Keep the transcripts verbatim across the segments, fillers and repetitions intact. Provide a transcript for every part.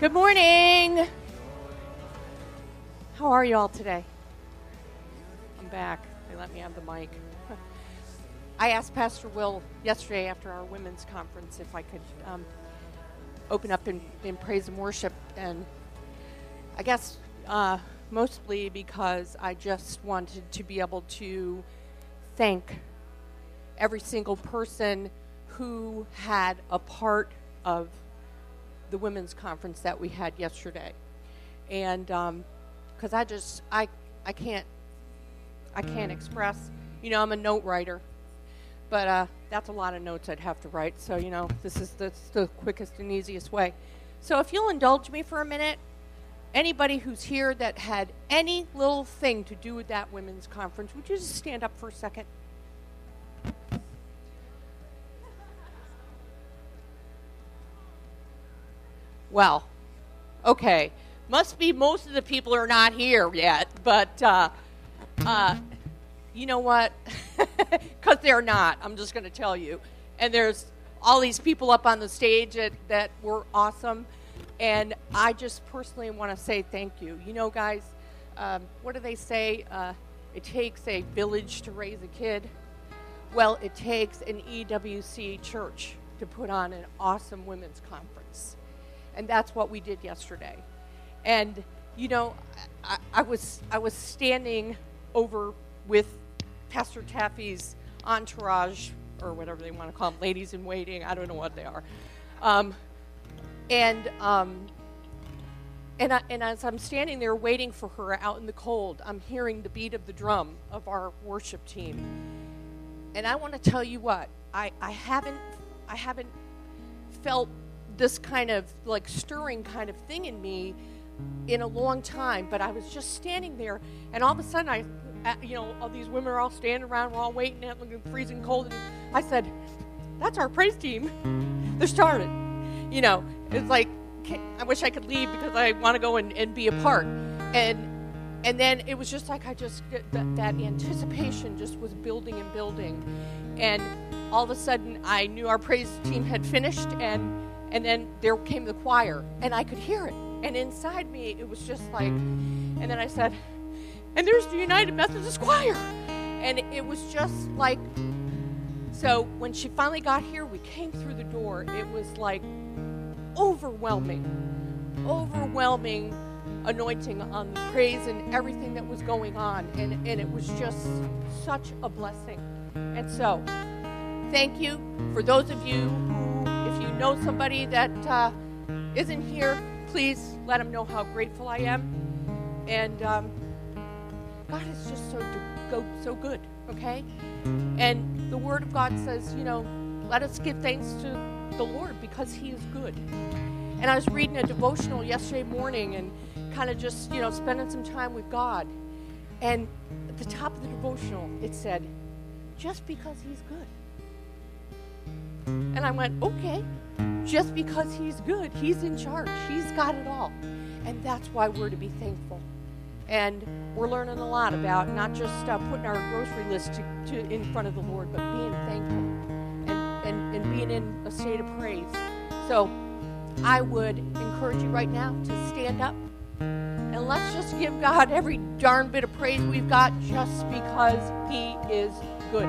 Good morning. How are you all today? I'm back. They let me have the mic. I asked Pastor Will yesterday after our women's conference if I could um, open up in, in praise and worship, and I guess uh, mostly because I just wanted to be able to thank every single person who had a part of the women's conference that we had yesterday. And because um, I just, I I can't, I can't express, you know, I'm a note writer, but uh, that's a lot of notes I'd have to write. So, you know, this is the, the quickest and easiest way. So if you'll indulge me for a minute, anybody who's here that had any little thing to do with that women's conference, would you just stand up for a second? Well, okay. Must be most of the people are not here yet, but uh, uh, you know what? Because they're not. I'm just going to tell you. And there's all these people up on the stage that, that were awesome, and I just personally want to say thank you. You know, guys, um, what do they say? Uh, it takes a village to raise a kid. Well, it takes an E W C church to put on an awesome women's conference. And that's what we did yesterday. And, you know, I, I was I was standing over with Pastor Taffy's entourage, or whatever they want to call them, ladies in waiting. I don't know what they are. Um, and um, and, I, and as I'm standing there waiting for her out in the cold, I'm hearing the beat of the drum of our worship team. And I want to tell you what, I, I haven't I haven't felt this kind of like stirring kind of thing in me in a long time, but I was just standing there, and all of a sudden I, you know, all these women are all standing around, we're all waiting, and looking freezing cold, and I said, that's our praise team. They're starting. You know, it's like, I wish I could leave because I want to go and, and be a part. And and then it was just like I just, that, that anticipation just was building and building. And all of a sudden I knew our praise team had finished, and And then there came the choir, and I could hear it. And inside me, it was just like, and then I said, and there's the United Methodist Choir. And it was just like, so when she finally got here, we came through the door. It was like overwhelming, overwhelming anointing on the praise and everything that was going on. And, and it was just such a blessing. And so, thank you for those of you who, if you know somebody that uh, isn't here, please let them know how grateful I am. And um, God is just so go so good, okay? And the Word of God says, you know, let us give thanks to the Lord because He is good. And I was reading a devotional yesterday morning and kind of just, you know, spending some time with God. And at the top of the devotional, it said, just because He's good. And I went, okay, just because He's good, He's in charge. He's got it all. And that's why we're to be thankful. And we're learning a lot about not just uh, putting our grocery list to, to in front of the Lord, but being thankful and, and, and being in a state of praise. So I would encourage you right now to stand up. And let's just give God every darn bit of praise we've got just because He is good.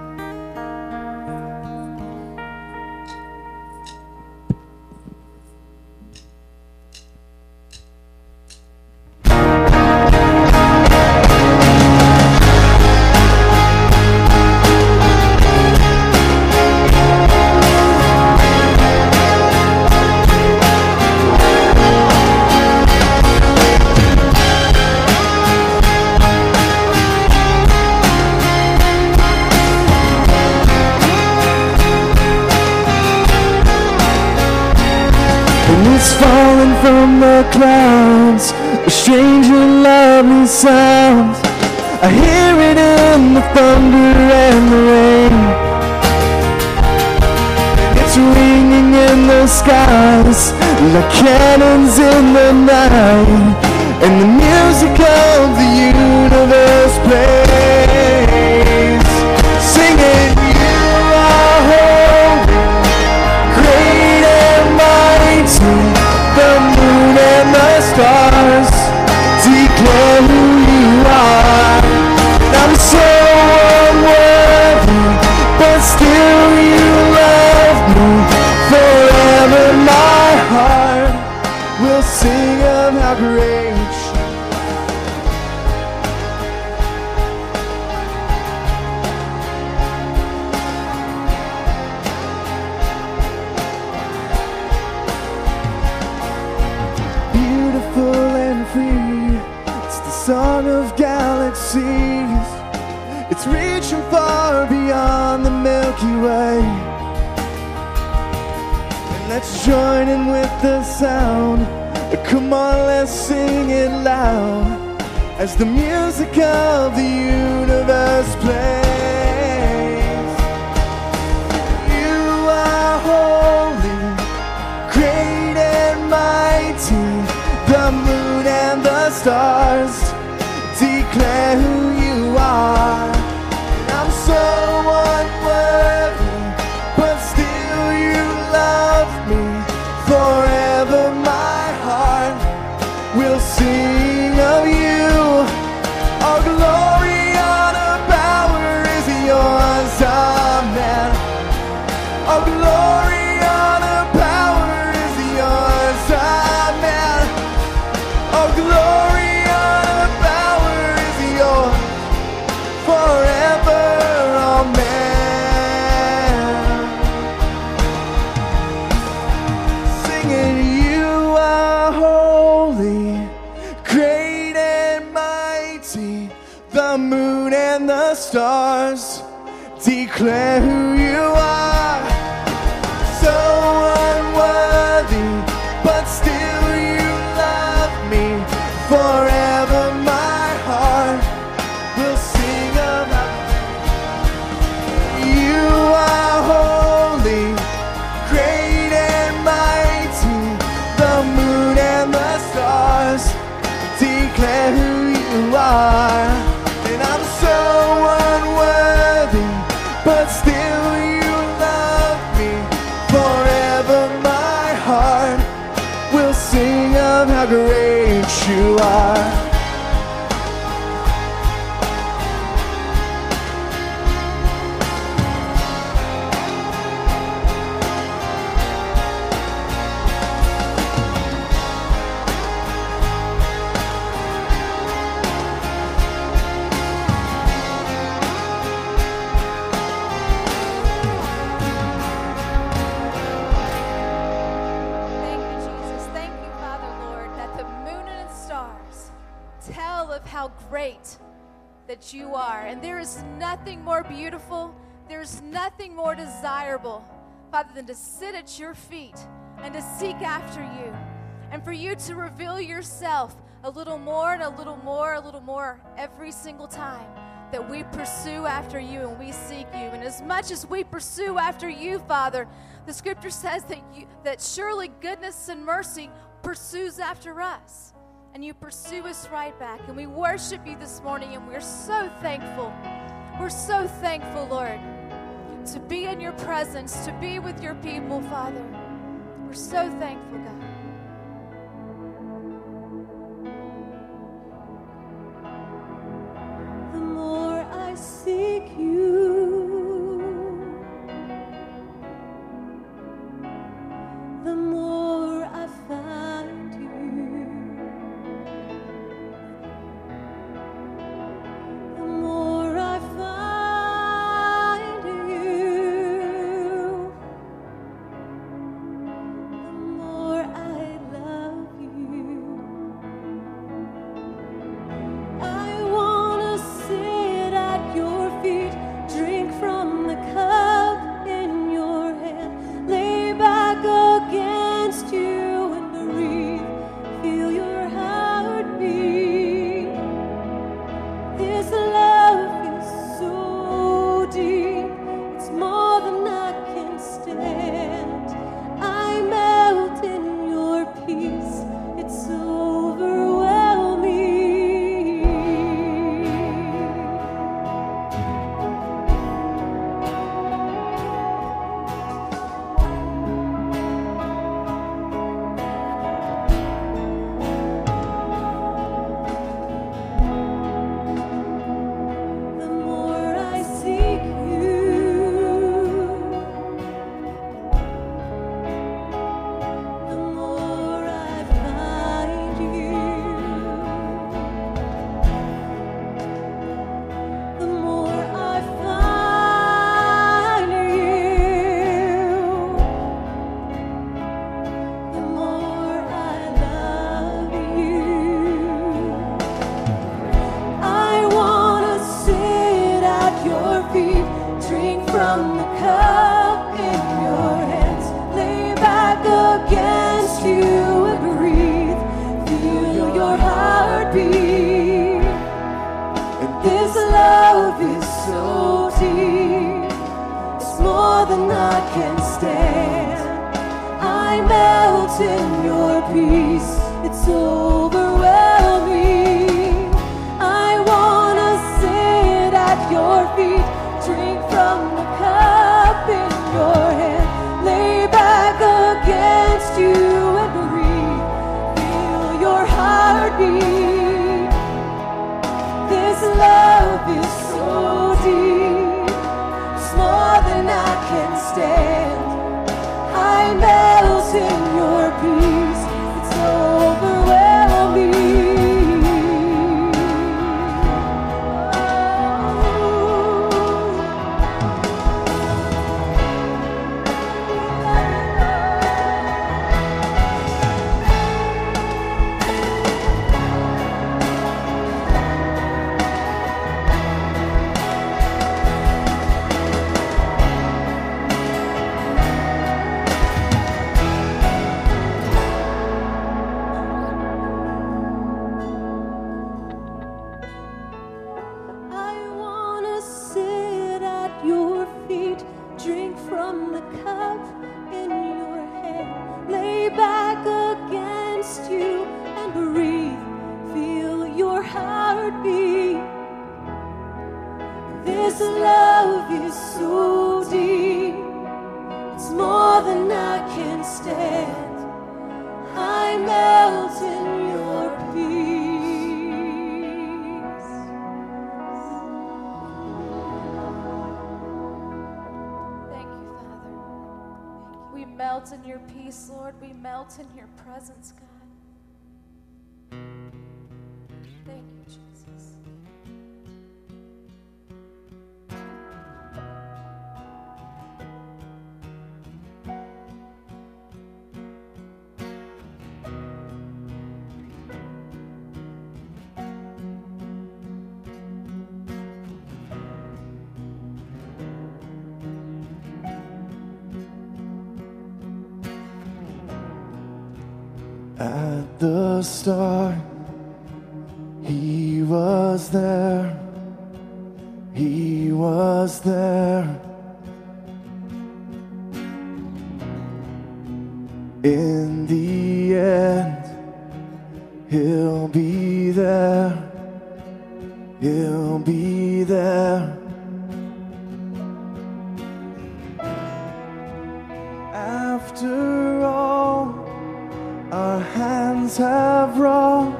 Falling from the clouds, a strange and lovely sound. I hear it in the thunder and the rain. It's ringing in the skies like cannons in the night, and the music of the universe plays, singing, you are holy, great and mighty. The moon stars declare who you are. I'm so unworthy, but still you love me forever. My heart will sing of how great you are. Beautiful and free, it's the song of galaxies. It's reaching far beyond the Milky Way. And let's join in with the sound. Come on, let's sing it loud as the music of the universe plays. You are holy, great and mighty. The moon and the stars declare who you are. I'm so unworthy, but still you love me forever. My heart will sing of you. All glory, honor, power is yours, amen. All glory, honor, power is yours, amen. All glory, honor, power is yours forever, amen. Singing, you are holy, great and mighty. The moon and the stars declare who you are. So unworthy, but still you love me forever. My heart will sing about you are holy, great and mighty. The moon and the stars declare who you are. And I'm so unworthy, but still you love me forever. My heart will sing of how great you are. Thank you, Jesus. Thank you, Father, Lord, that the moon and stars tell of how great that you are. And there is nothing more beautiful, there's nothing more desirable, Father, than to sit at your feet and to seek after you. And for you to reveal yourself a little more and a little more, a little more every single time that we pursue after you and we seek you. And as much as we pursue after you, Father, the scripture says that you, that surely goodness and mercy pursues after us. And you pursue us right back. And we worship you this morning, and we're so thankful. We're so thankful, Lord, to be in your presence, to be with your people, Father. We're so thankful, God. The more I seek you, the more I find you. The more I find you, the more I than I can stand. I melt in your peace. It's overwhelming. I wanna sit at your feet, drink from the cup in your hand, lay back against you and breathe, feel your heartbeat. This love is so deep, it's more than I can stand. I melt in your peace, it's overwhelming. I wanna sit at your feet, drink from the cup in your hand, lay back against you and breathe, feel your heartbeat. This love is so deep, it's more than I can stand. I melt in your peace. Thank you, Father. We melt in your peace, Lord. We melt in your presence, God. Thank you, Jesus. At the start, He was there. He was there. In the end, He'll be there. He'll be there. After all our hands have wrong,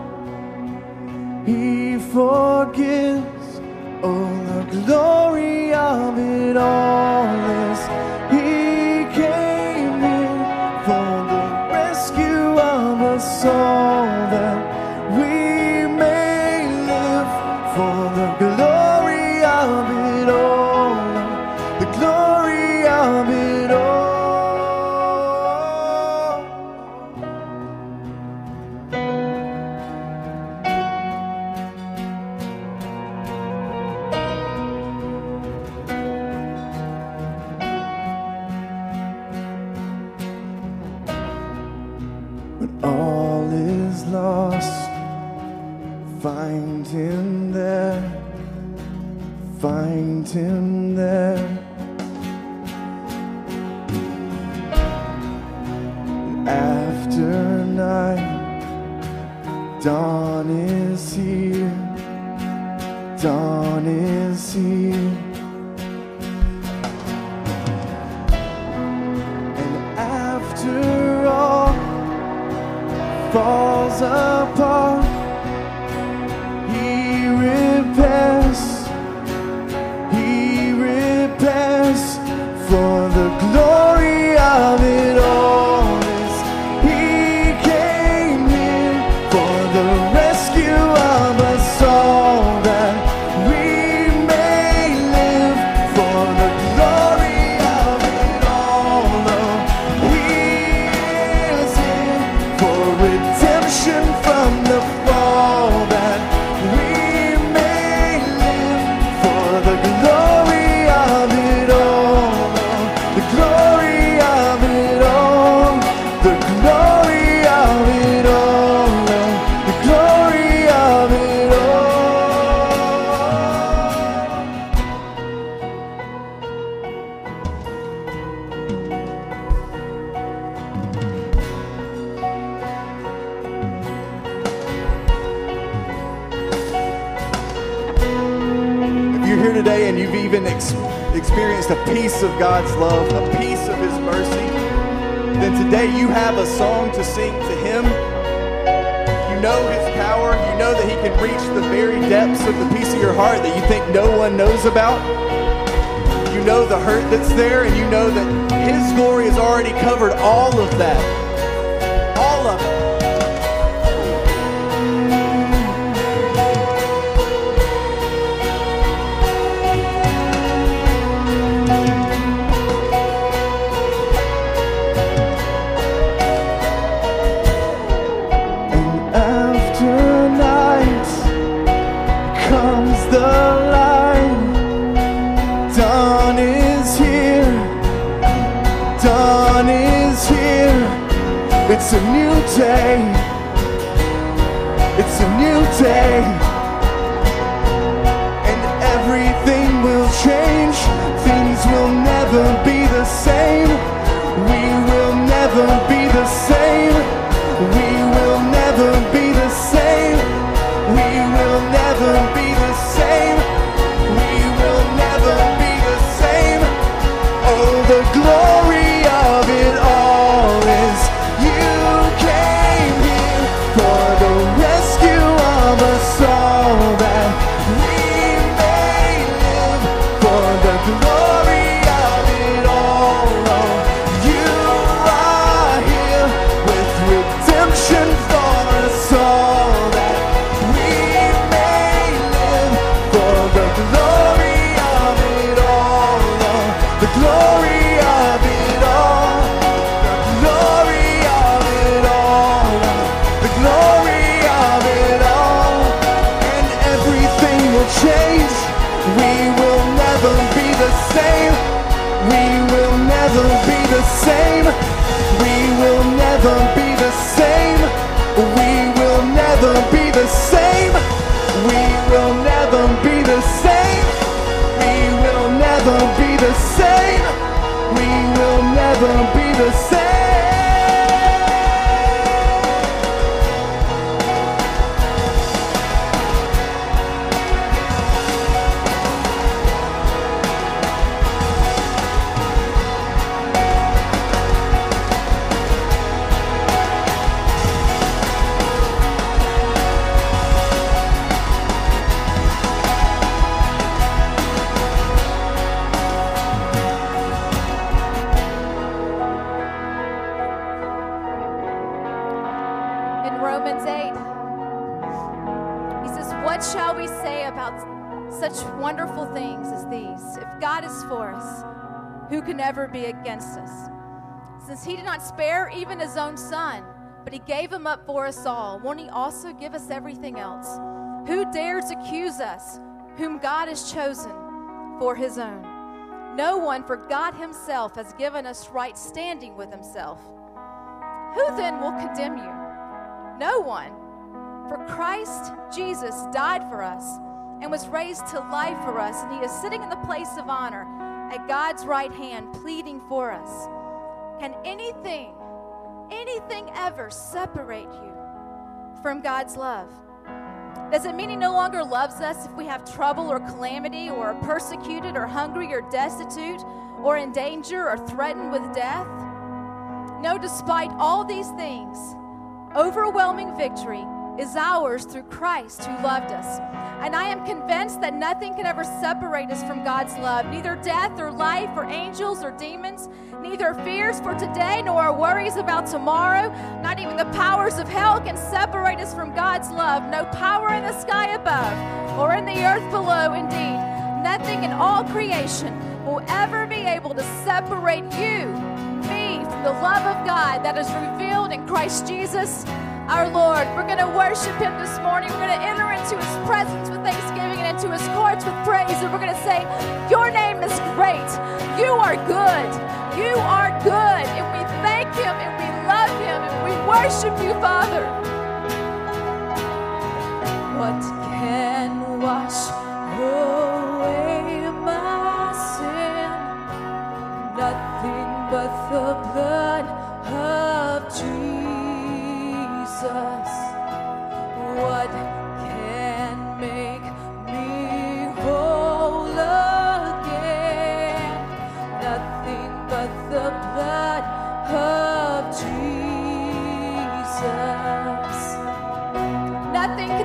He forgives. Oh, the glory of it all is He came in for the rescue of us all, that we may live for the glory of it all, the glory of it all. When all is lost, find Him there, find Him there. And after night, dawn is here, dawn is here. And after all falls apart, He repairs, He repairs, for the glory of it all is He came in for the rescue of us all, that we may live for the glory of it all. Oh, He is in for redemption from the today and you've even ex- experienced a piece of God's love, a piece of His mercy, then today you have a song to sing to Him. You know His power. You know that He can reach the very depths of the piece of your heart that you think no one knows about. You know the hurt that's there, and you know that His glory has already covered all of that. All of it. It's a new day. It's a new day. And everything will change. Things will never be the same. We will never be the same. We will never be the same. We will never be the same. We will never be the same. Oh, the glory of it all is us all that we may live for the glory of it all. Oh, you are here with redemption for us all that we may live for the glory of it all. Oh, the glory of it all. The glory of it all. The glory of it all. Change. We will never be the same. We will never be the same. We will never be the same. We will never be the same. We will never be the same. We will never be the same. We will never be the same. Wonderful things as these. If God is for us, who can ever be against us? Since He did not spare even His own Son, but He gave Him up for us all, won't He also give us everything else? Who dares accuse us, whom God has chosen for His own? No one, for God Himself has given us right standing with Himself. Who then will condemn you? No one. For Christ Jesus died for us and was raised to life for us, and He is sitting in the place of honor at God's right hand, pleading for us. Can anything, anything ever separate you from God's love? Does it mean He no longer loves us if we have trouble or calamity, or are persecuted or hungry or destitute or in danger or threatened with death? No, despite all these things, overwhelming victory is ours through Christ who loved us. And I am convinced that nothing can ever separate us from God's love, neither death or life or angels or demons, neither fears for today nor our worries about tomorrow. Not even the powers of hell can separate us from God's love. No power in the sky above or in the earth below. Indeed, nothing in all creation will ever be able to separate you, me, from the love of God that is revealed in Christ Jesus our Lord. We're going to worship Him this morning. We're going to enter into His presence with thanksgiving and into His courts with praise. And we're going to say, your name is great. You are good. You are good. And we thank Him and we love Him and we worship You, Father. What can wash away my sin? Nothing but the blood of Jesus. What can make me whole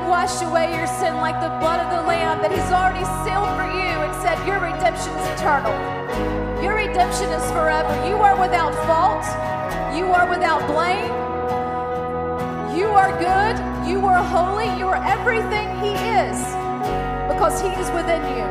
can wash away your sin like the blood of the Lamb that He's already sealed for you and said your redemption is eternal. Your redemption is forever. You are without fault. You are without blame. You are good. You are holy. You are everything He is because He is within you.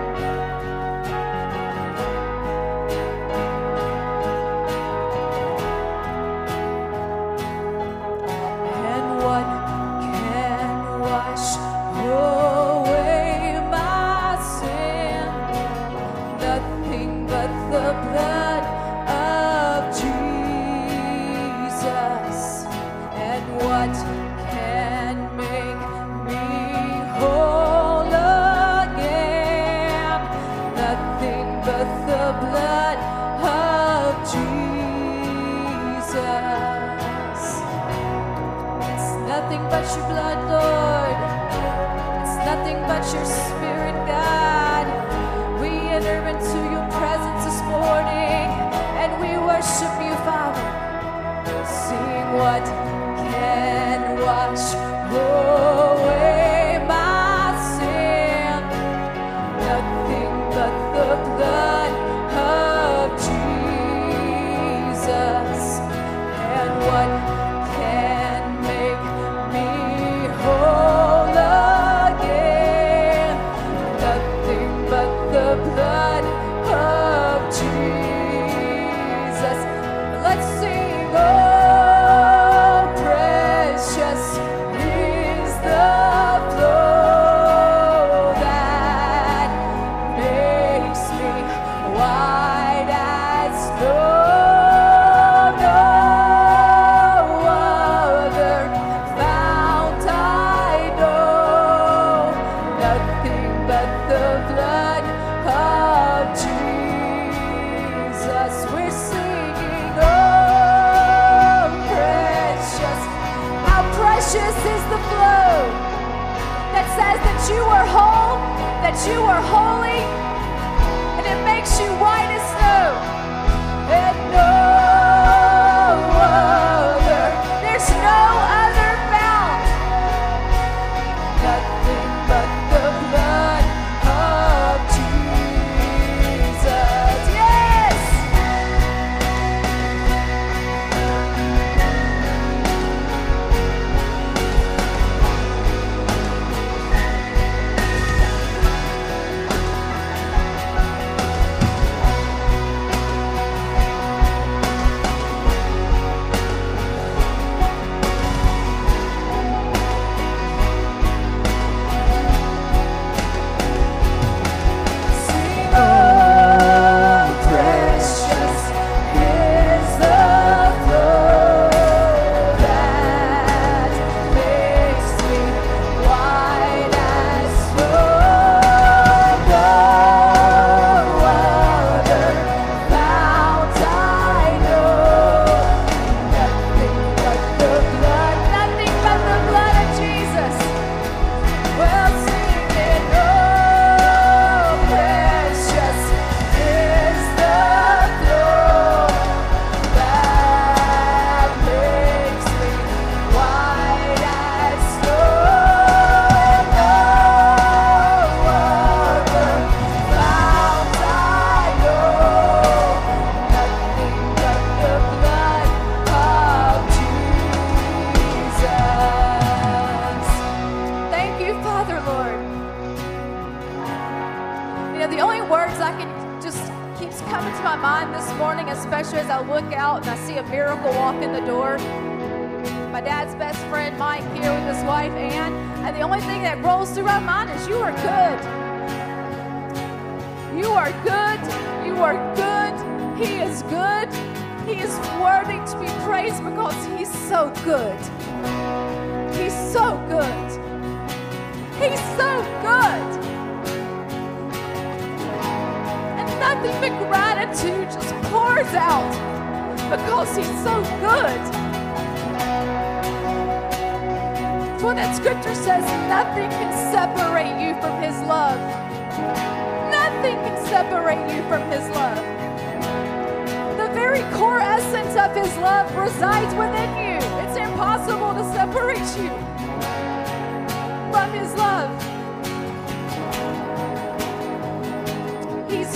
Resides within you. It's impossible to separate you from His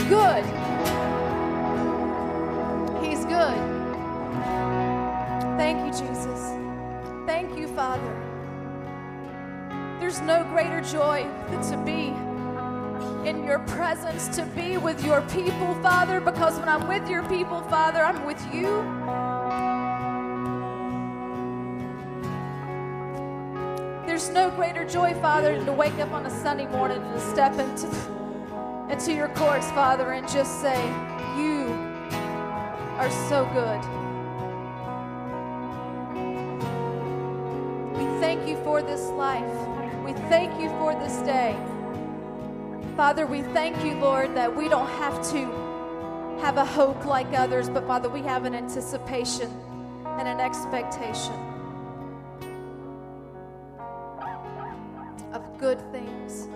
good. He's good. Thank you, Jesus. Thank you, Father. There's no greater joy than to be in your presence, to be with your people, Father, because when I'm with your people, Father, I'm with you. There's no greater joy, Father, than to wake up on a Sunday morning and to step into, into your courts, Father, and just say, you are so good. We thank you for this life. We thank you for this day. Father, we thank you, Lord, that we don't have to have a hope like others, but Father, we have an anticipation and an expectation of good things.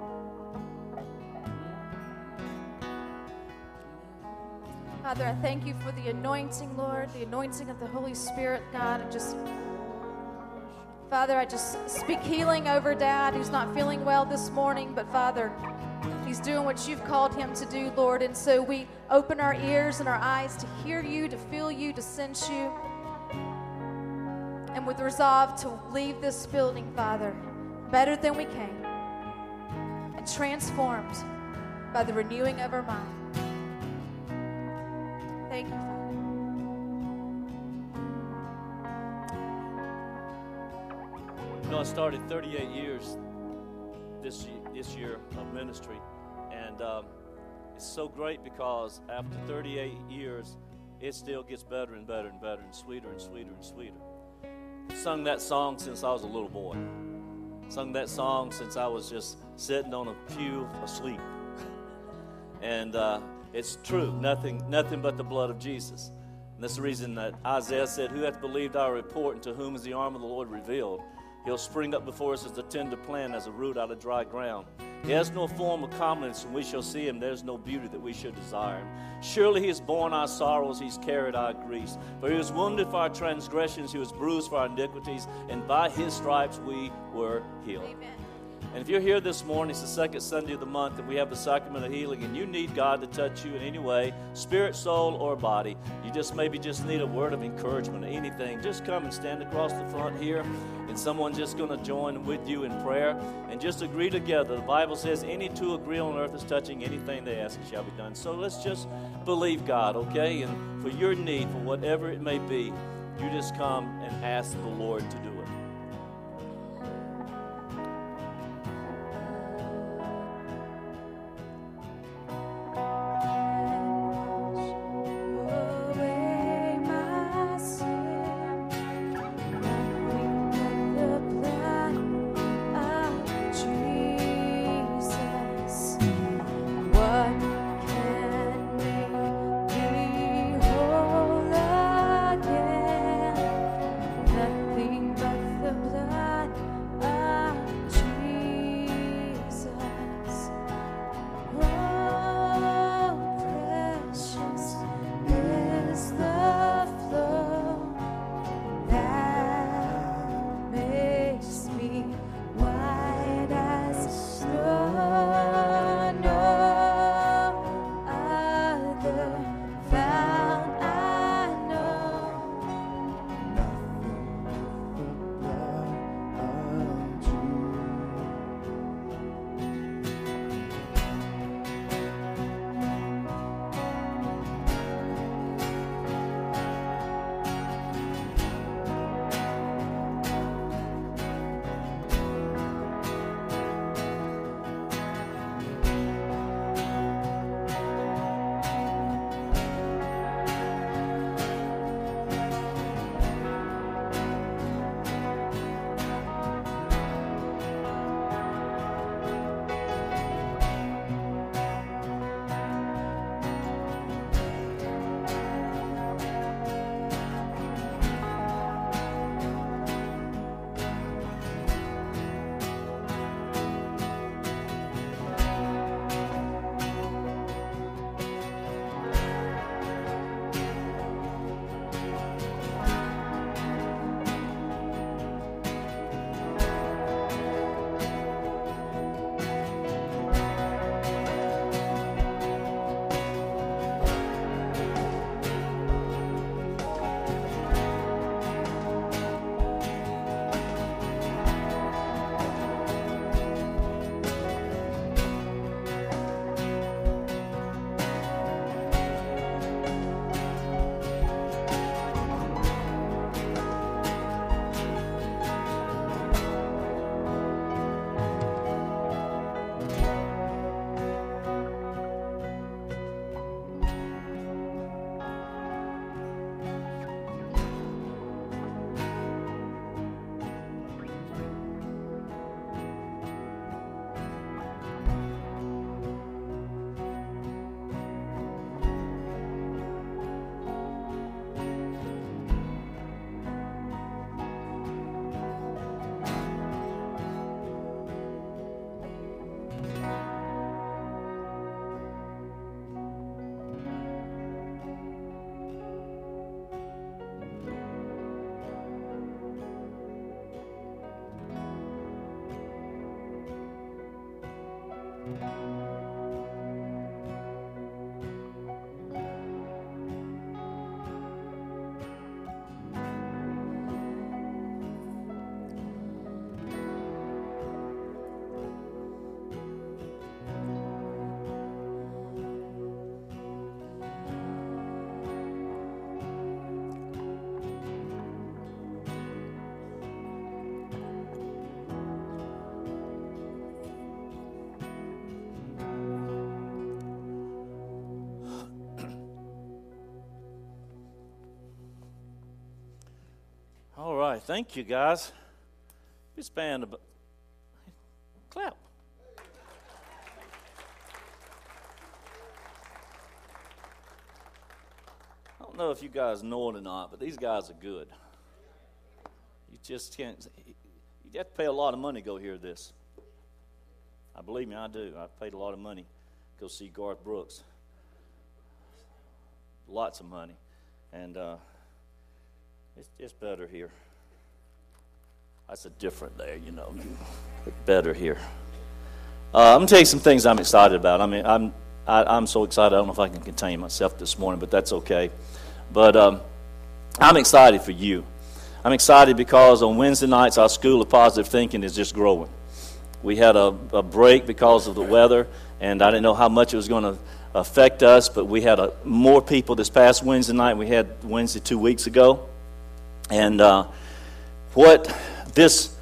Father, I thank you for the anointing, Lord, the anointing of the Holy Spirit, God, and just, Father, I just speak healing over Dad, who's not feeling well this morning, but Father, he's doing what you've called him to do, Lord, and so we open our ears and our eyes to hear you, to feel you, to sense you, and with resolve to leave this building, Father, better than we came, and transformed by the renewing of our mind. Thank you, Father. You know, I started thirty-eight years this year, this year of ministry, and um, it's so great because after thirty-eight years, it still gets better and better and better and sweeter and sweeter and sweeter. Sung that song since I was a little boy. Sung that song since I was just sitting on a pew asleep. And uh, it's true, nothing, nothing but the blood of Jesus. And that's the reason that Isaiah said, "Who hath believed our report, and to whom is the arm of the Lord revealed? He'll spring up before us as a tender plant, as a root out of dry ground. He has no form of comeliness, and we shall see him. There's no beauty that we should desire him. Surely he has borne our sorrows, he's carried our griefs. For he was wounded for our transgressions, he was bruised for our iniquities, and by his stripes we were healed." Amen. And if you're here this morning, it's the second Sunday of the month, and we have the sacrament of healing, and you need God to touch you in any way, spirit, soul, or body. You just maybe just need a word of encouragement or anything. Just come and stand across the front here, and someone's just going to join with you in prayer, and just agree together. The Bible says any two agree on earth is touching anything they ask, it shall be done. So let's just believe God, okay? And for your need, for whatever it may be, you just come and ask the Lord to do it. Away my sin, nothing but the blood of Jesus. What can make me whole again? Nothing but Thank you, guys. This band, ab- clap. I don't know if you guys know it or not, but these guys are good. You just can't. You have to pay a lot of money to go hear this. I believe me, I do. I've paid a lot of money to go see Garth Brooks. Lots of money, and uh, it's it's better here. That's a different there, you know. Better here. Uh, I'm gonna tell you some things I'm excited about. I mean, I'm I, I'm so excited. I don't know if I can contain myself this morning, but that's okay. But um, I'm excited for you. I'm excited because on Wednesday nights our School of Positive Thinking is just growing. We had a, a break because of the weather, and I didn't know how much it was going to affect us. But we had a, more people this past Wednesday night. We had Wednesday two weeks ago, and uh, what this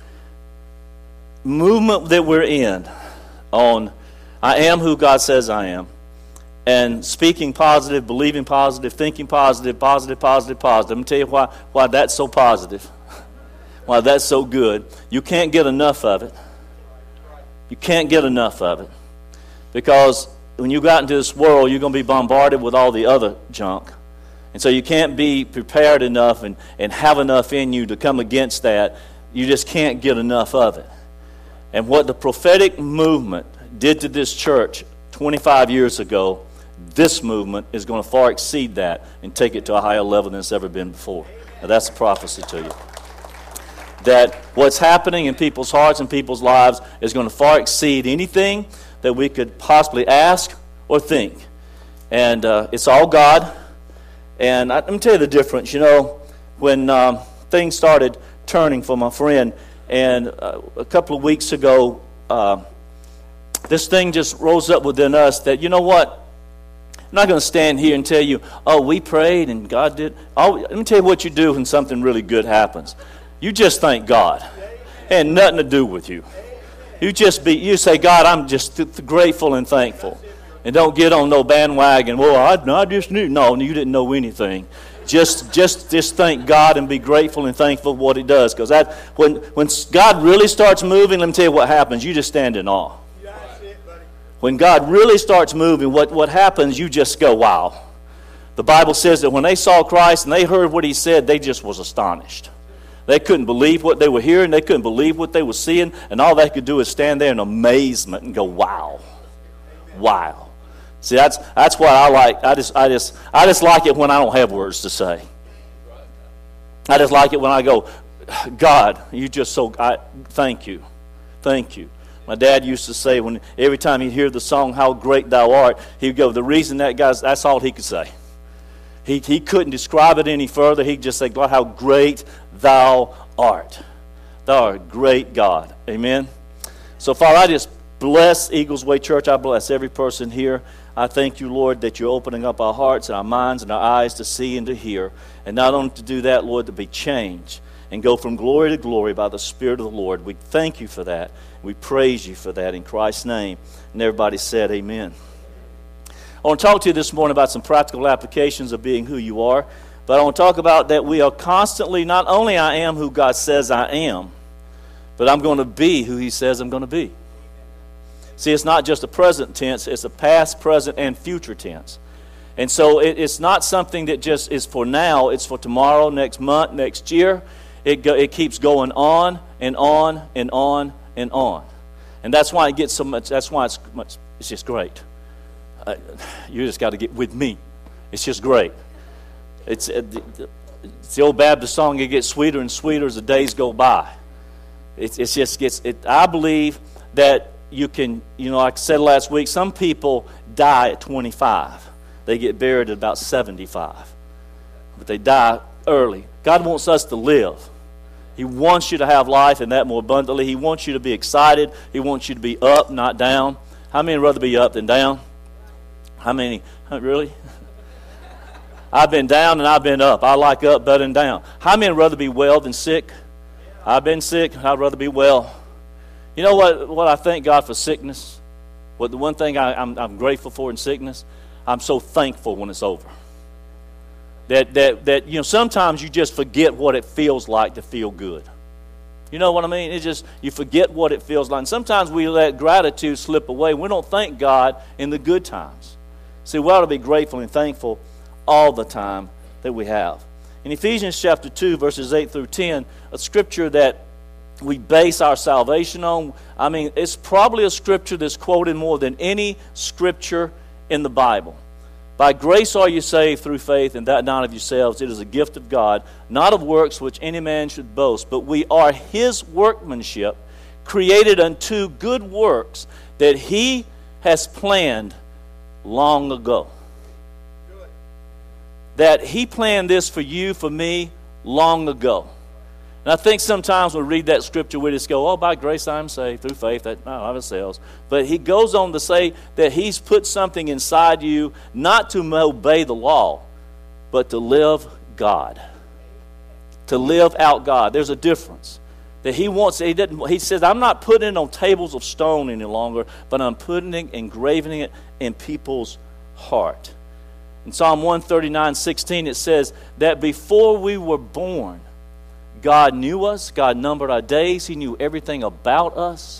movement that we're in on I am who God says I am, and speaking positive, believing positive, thinking positive, positive, positive, positive. I'm going to tell you why, why that's so positive, why that's so good. You can't get enough of it. You can't get enough of it. Because when you got into this world, you're going to be bombarded with all the other junk. And so you can't be prepared enough and, and have enough in you to come against that. You just can't get enough of it. And what the prophetic movement did to this church twenty-five years ago, this movement is going to far exceed that and take it to a higher level than it's ever been before. Now, that's a prophecy to you. That what's happening in people's hearts and people's lives is going to far exceed anything that we could possibly ask or think. And uh, it's all God. And I, let me tell you the difference. You know, when um, things started turning for my friend, and uh, a couple of weeks ago, uh, this thing just rose up within us that, you know what? I'm not going to stand here and tell you, oh, we prayed and God did. Oh, let me tell you what you do when something really good happens. You just thank God. It had nothing to do with you. You just be. You say, God, I'm just th- grateful and thankful. And don't get on no bandwagon. Well, I, I just knew. No, you didn't know anything. Just, just, just thank God and be grateful and thankful for what He does. Because that, when, when God really starts moving, let me tell you what happens. You just stand in awe. When God really starts moving, what, what happens? You just go, wow. The Bible says that when they saw Christ and they heard what He said, they just was astonished. They couldn't believe what they were hearing. They couldn't believe what they were seeing. And all they could do is stand there in amazement and go, wow. Wow. See, that's that's what I like. I just I just I just like it when I don't have words to say. I just like it when I go, God, you just so I thank you. Thank you. My dad used to say when every time he'd hear the song How Great Thou Art, he'd go, the reason that guy's that's all he could say. He he couldn't describe it any further. He'd just say, God, how great thou art. Thou art a great God. Amen. So Father, I just bless Eagles Way Church. I bless every person here. I thank you, Lord, that you're opening up our hearts and our minds and our eyes to see and to hear. And not only to do that, Lord, to be changed and go from glory to glory by the Spirit of the Lord. We thank you for that. We praise you for that in Christ's name. And everybody said amen. I want to talk to you this morning about some practical applications of being who you are. But I want to talk about that we are constantly, not only I am who God says I am, but I'm going to be who He says I'm going to be. See, it's not just a present tense, it's a past, present, and future tense. And so it, it's not something that just is for now, it's for tomorrow, next month, next year. It, go, it keeps going on and on and on and on. And that's why it gets so much, that's why it's much, it's just great. Uh, you just got to get with me. It's just great. It's, uh, the, it's the old Baptist song, it gets sweeter and sweeter as the days go by. It, it just gets, it, I believe that you can, you know, like I said last week, some people die at twenty-five. They get buried at about seventy-five. But they die early. God wants us to live. He wants you to have life and that more abundantly. He wants you to be excited. He wants you to be up, not down. How many would rather be up than down? How many? Really? I've been down and I've been up. I like up better than down. How many would rather be well than sick? I've been sick. I'd rather be well. You know what, what I thank God for sickness? What the one thing I, I'm, I'm grateful for in sickness? I'm so thankful when it's over. That, that, that, you know, sometimes you just forget what it feels like to feel good. You know what I mean? It's just, you forget what it feels like. And sometimes we let gratitude slip away. We don't thank God in the good times. See, we ought to be grateful and thankful all the time that we have. In Ephesians chapter two, verses eight through ten, a scripture that we base our salvation on, I mean, it's probably a scripture that's quoted more than any scripture in the Bible. By grace are you saved through faith, and that not of yourselves. It is a gift of God, not of works which any man should boast. But we are His workmanship, created unto good works that He has planned long ago. Good. That He planned this for you, for me, long ago. And I think sometimes when we read that scripture, we just go, oh, by grace I am saved through faith, that not of ourselves. But he goes on to say that he's put something inside you, not to obey the law, but to live God. To live out God. There's a difference. That he wants, he, didn't, he says, I'm not putting it on tables of stone any longer, but I'm putting it, engraving it in people's heart. In Psalm one thirty-nine, sixteen, it says that before we were born, God knew us. God numbered our days. He knew everything about us.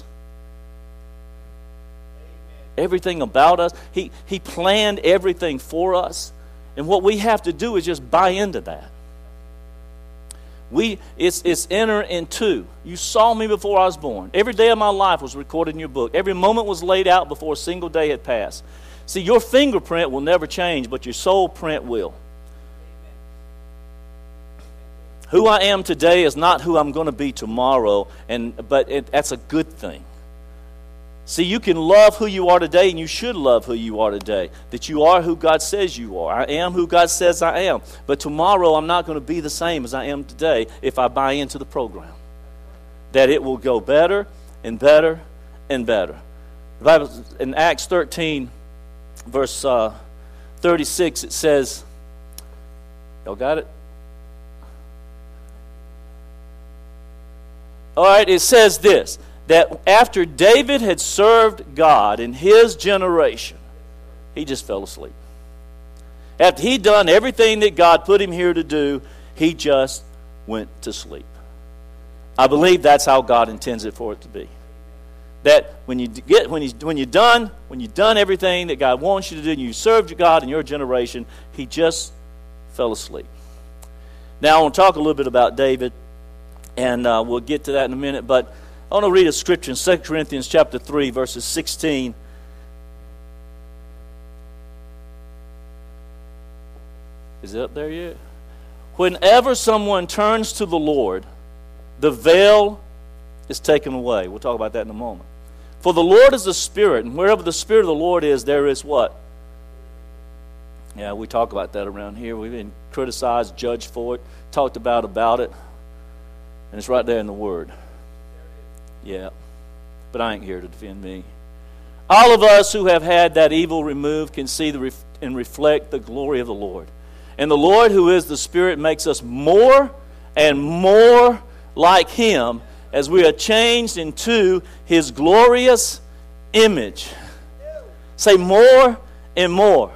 Everything about us. He, he planned everything for us. And what we have to do is just buy into that. We, it's, it's enter into. You saw me before I was born. Every day of my life was recorded in your book. Every moment was laid out before a single day had passed. See, your fingerprint will never change, but your soul print will. Who I am today is not who I'm going to be tomorrow, and but it, that's a good thing. See, you can love who you are today, and you should love who you are today. That you are who God says you are. I am who God says I am. But tomorrow I'm not going to be the same as I am today if I buy into the program. That it will go better and better and better. The Bible in Acts thirteen, verse uh, thirty-six, it says, y'all got it? All right, it says this, that after David had served God in his generation, he just fell asleep. After he'd done everything that God put him here to do, he just went to sleep. I believe that's how God intends it for it to be. That when you get when you when you're done, when you've done everything that God wants you to do, and you served God in your generation, he just fell asleep. Now I want to talk a little bit about David. And uh, we'll get to that in a minute. But I want to read a scripture in Second Corinthians chapter three, verses sixteen. Is it up there yet? Whenever someone turns to the Lord, the veil is taken away. We'll talk about that in a moment. For the Lord is a spirit, and wherever the Spirit of the Lord is, there is what? Yeah, we talk about that around here. We've been criticized, judged for it, talked about about it. And it's right there in the Word. Yeah. But I ain't here to defend me. All of us who have had that evil removed can see the ref- and reflect the glory of the Lord. And the Lord, who is the Spirit, makes us more and more like Him as we are changed into His glorious image. Say more and more.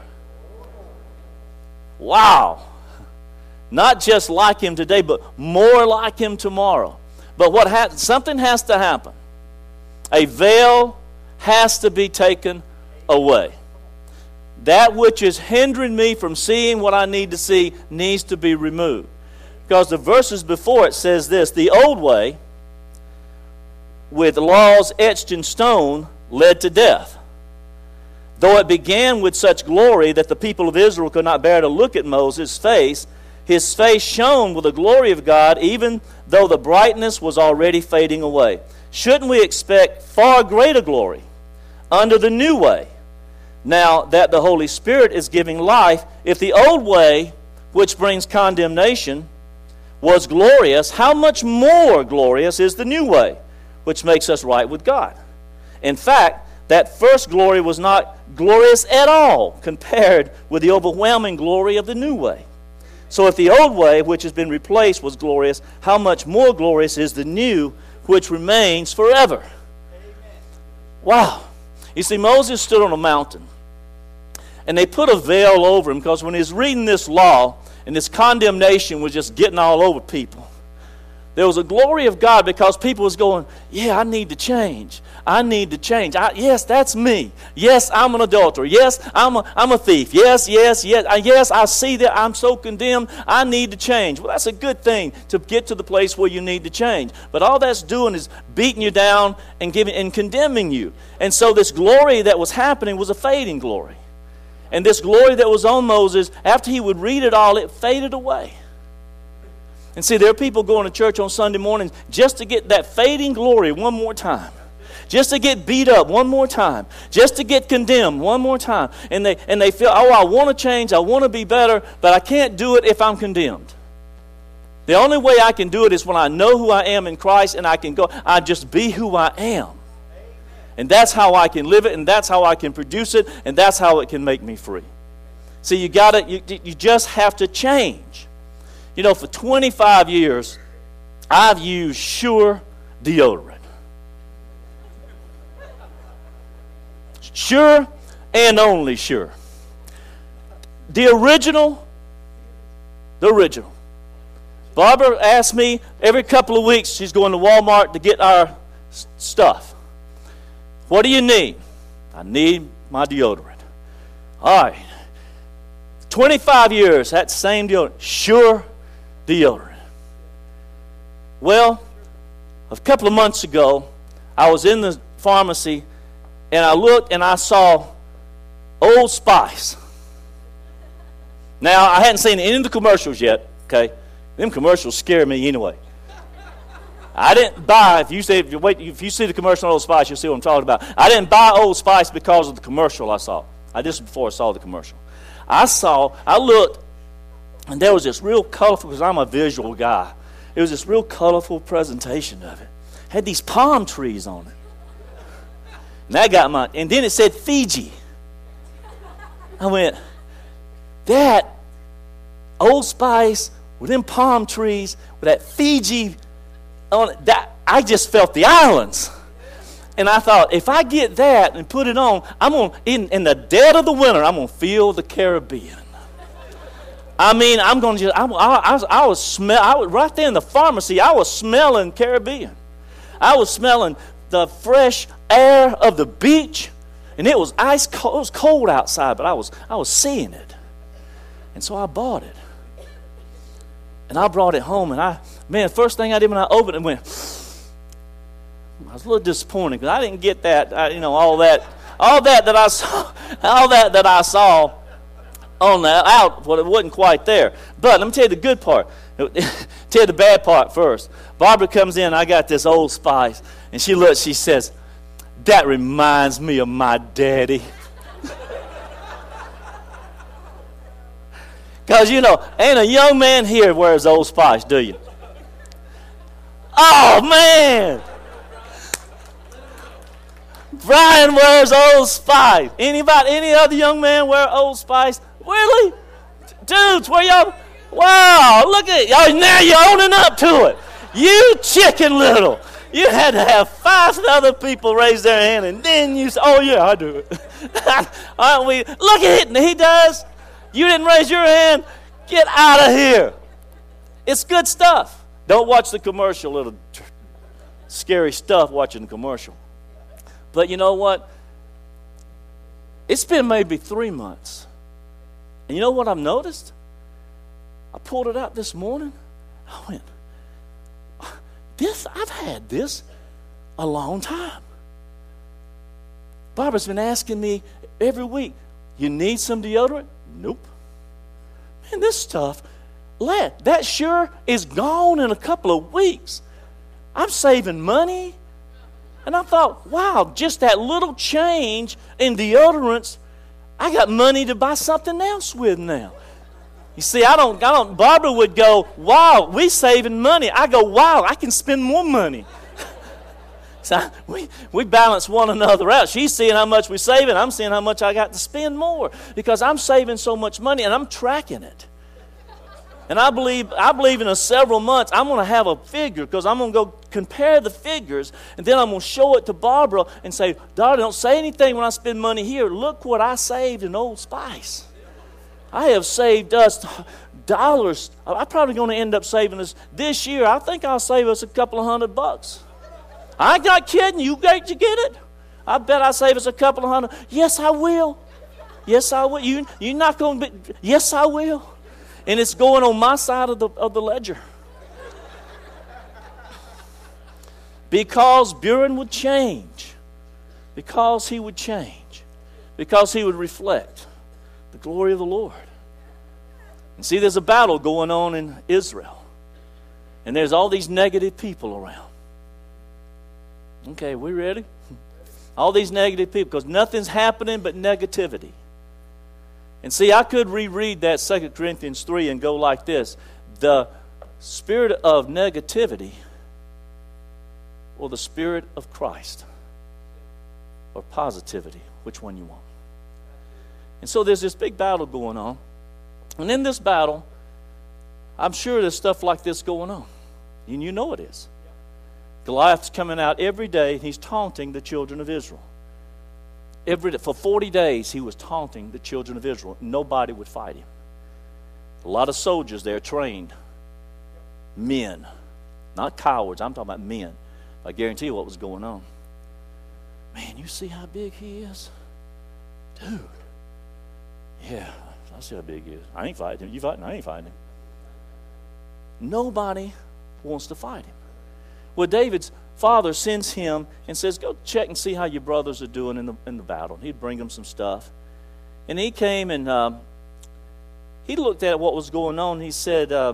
Wow. Not just like Him today, but more like Him tomorrow. But what ha- something has to happen. A veil has to be taken away. That which is hindering me from seeing what I need to see needs to be removed. Because the verses before it says this, the old way, with laws etched in stone, led to death. Though it began with such glory that the people of Israel could not bear to look at Moses' face, his face shone with the glory of God, even though the brightness was already fading away. Shouldn't we expect far greater glory under the new way, now that the Holy Spirit is giving life? If the old way, which brings condemnation, was glorious, how much more glorious is the new way, which makes us right with God? In fact, that first glory was not glorious at all compared with the overwhelming glory of the new way. So if the old way, which has been replaced, was glorious, how much more glorious is the new, which remains forever? Amen. Wow. You see, Moses stood on a mountain, and they put a veil over him, because when he's reading this law, and this condemnation was just getting all over people. There was a glory of God because people was going, yeah, I need to change. I need to change. I, yes, that's me. Yes, I'm an adulterer. Yes, I'm a, I'm a thief. Yes, yes, yes. I, yes, I see that I'm so condemned. I need to change. Well, that's a good thing to get to the place where you need to change. But all that's doing is beating you down and giving and condemning you. And so this glory that was happening was a fading glory. And this glory that was on Moses, after he would read it all, it faded away. And see, there are people going to church on Sunday mornings just to get that fading glory one more time. Just to get beat up one more time. Just to get condemned one more time. And they and they feel, oh, I want to change, I want to be better, but I can't do it if I'm condemned. The only way I can do it is when I know who I am in Christ and I can go, I just be who I am. And that's how I can live it, and that's how I can produce it, and that's how it can make me free. See, you got to, you, you just have to change. You know, for twenty-five years, I've used Sure deodorant. Sure and only Sure. The original, the original. Barbara asked me every couple of weeks, she's going to Walmart to get our stuff. What do you need? I need my deodorant. All right. twenty-five years, that same deodorant. Sure deodorant. Well, a couple of months ago, I was in the pharmacy and I looked and I saw Old Spice. Now, I hadn't seen any of the commercials yet, okay? Them commercials scare me anyway. I didn't buy, if you see, if you wait, if you see the commercial on Old Spice, you'll see what I'm talking about. I didn't buy Old Spice because of the commercial I saw. I just before I saw the commercial. I saw, I looked, and there was this real colorful, because I'm a visual guy, it was this real colorful presentation of it. It had these palm trees on it. And that got my, and then it said Fiji. I went, that Old Spice with them palm trees, with that Fiji on it, that, I just felt the islands. And I thought, if I get that and put it on, I'm going in in the dead of the winter, I'm going to feel the Caribbean. I mean, I'm going to just, I, I, I, was, I was smell, I was right there in the pharmacy, I was smelling Caribbean. I was smelling the fresh air of the beach, and it was ice cold. It was cold outside, but I was I was seeing it. And so I bought it. And I brought it home, and I, man, the first thing I did when I opened it, went, I was a little disappointed because I didn't get that, I, you know, all that, all that that I saw, all that that I saw on the out, well, it wasn't quite there. But let me tell you the good part. Tell you the bad part first. Barbara comes in, I got this Old Spice, and she looks, she says, that reminds me of my daddy. Because, you know, ain't a young man here wears Old Spice, do you? Oh, man. Brian wears Old Spice. Anybody, any other young man wear Old Spice? Really? Dudes, where y'all? Wow, look at y'all. Now you're owning up to it. You chicken little. You had to have five other people raise their hand, and then you say, oh, yeah, I do it. Aren't we? Look at it. He does. You didn't raise your hand. Get out of here. It's good stuff. Don't watch the commercial. Little tr- scary stuff watching the commercial. But you know what? It's been maybe three months. And you know what I've noticed? I pulled it out this morning. I went, this, I've had this a long time. Barbara's been asking me every week, you need some deodorant? Nope. Man, this stuff, let, that sure is gone in a couple of weeks. I'm saving money. And I thought, wow, just that little change in deodorants, I got money to buy something else with now. You see, I don't, I don't, Barbara would go, wow, we saving money. I go, wow, I can spend more money. So we, we balance one another out. She's seeing how much we're saving. I'm seeing how much I got to spend more because I'm saving so much money and I'm tracking it. And I believe I believe in a several months I'm going to have a figure because I'm going to go compare the figures and then I'm going to show it to Barbara and say, darling, don't say anything when I spend money here. Look what I saved in Old Spice. I have saved us dollars. I'm probably going to end up saving us this year. I think I'll save us a couple of hundred bucks. I'm not kidding. You got you get it? I bet I save us a couple of hundred. Yes, I will. Yes, I will. You, you're not going to be. Yes, I will. And it's going on my side of the of the ledger. Because Buren would change. Because he would change. Because he would reflect the glory of the Lord. And see, there's a battle going on in Israel. And there's all these negative people around. Okay, we ready? All these negative people, because nothing's happening but negativity. And see, I could reread that Second Corinthians three and go like this. The spirit of negativity or the spirit of Christ or positivity, which one you want. And so there's this big battle going on. And in this battle, I'm sure there's stuff like this going on. And you know it is. Goliath's coming out every day, and he's taunting the children of Israel. Every day, for forty days, he was taunting the children of Israel. Nobody would fight him. A lot of soldiers there trained. Men. Not cowards. I'm talking about men. I guarantee you what was going on. Man, you see how big he is? Dude. Yeah, I see how big he is. I ain't fighting him. You fighting? I ain't fighting him. Nobody wants to fight him. Well, David's father sends him and says, go check and see how your brothers are doing in the in the battle. And he'd bring them some stuff. And he came and uh, he looked at what was going on. He said, uh,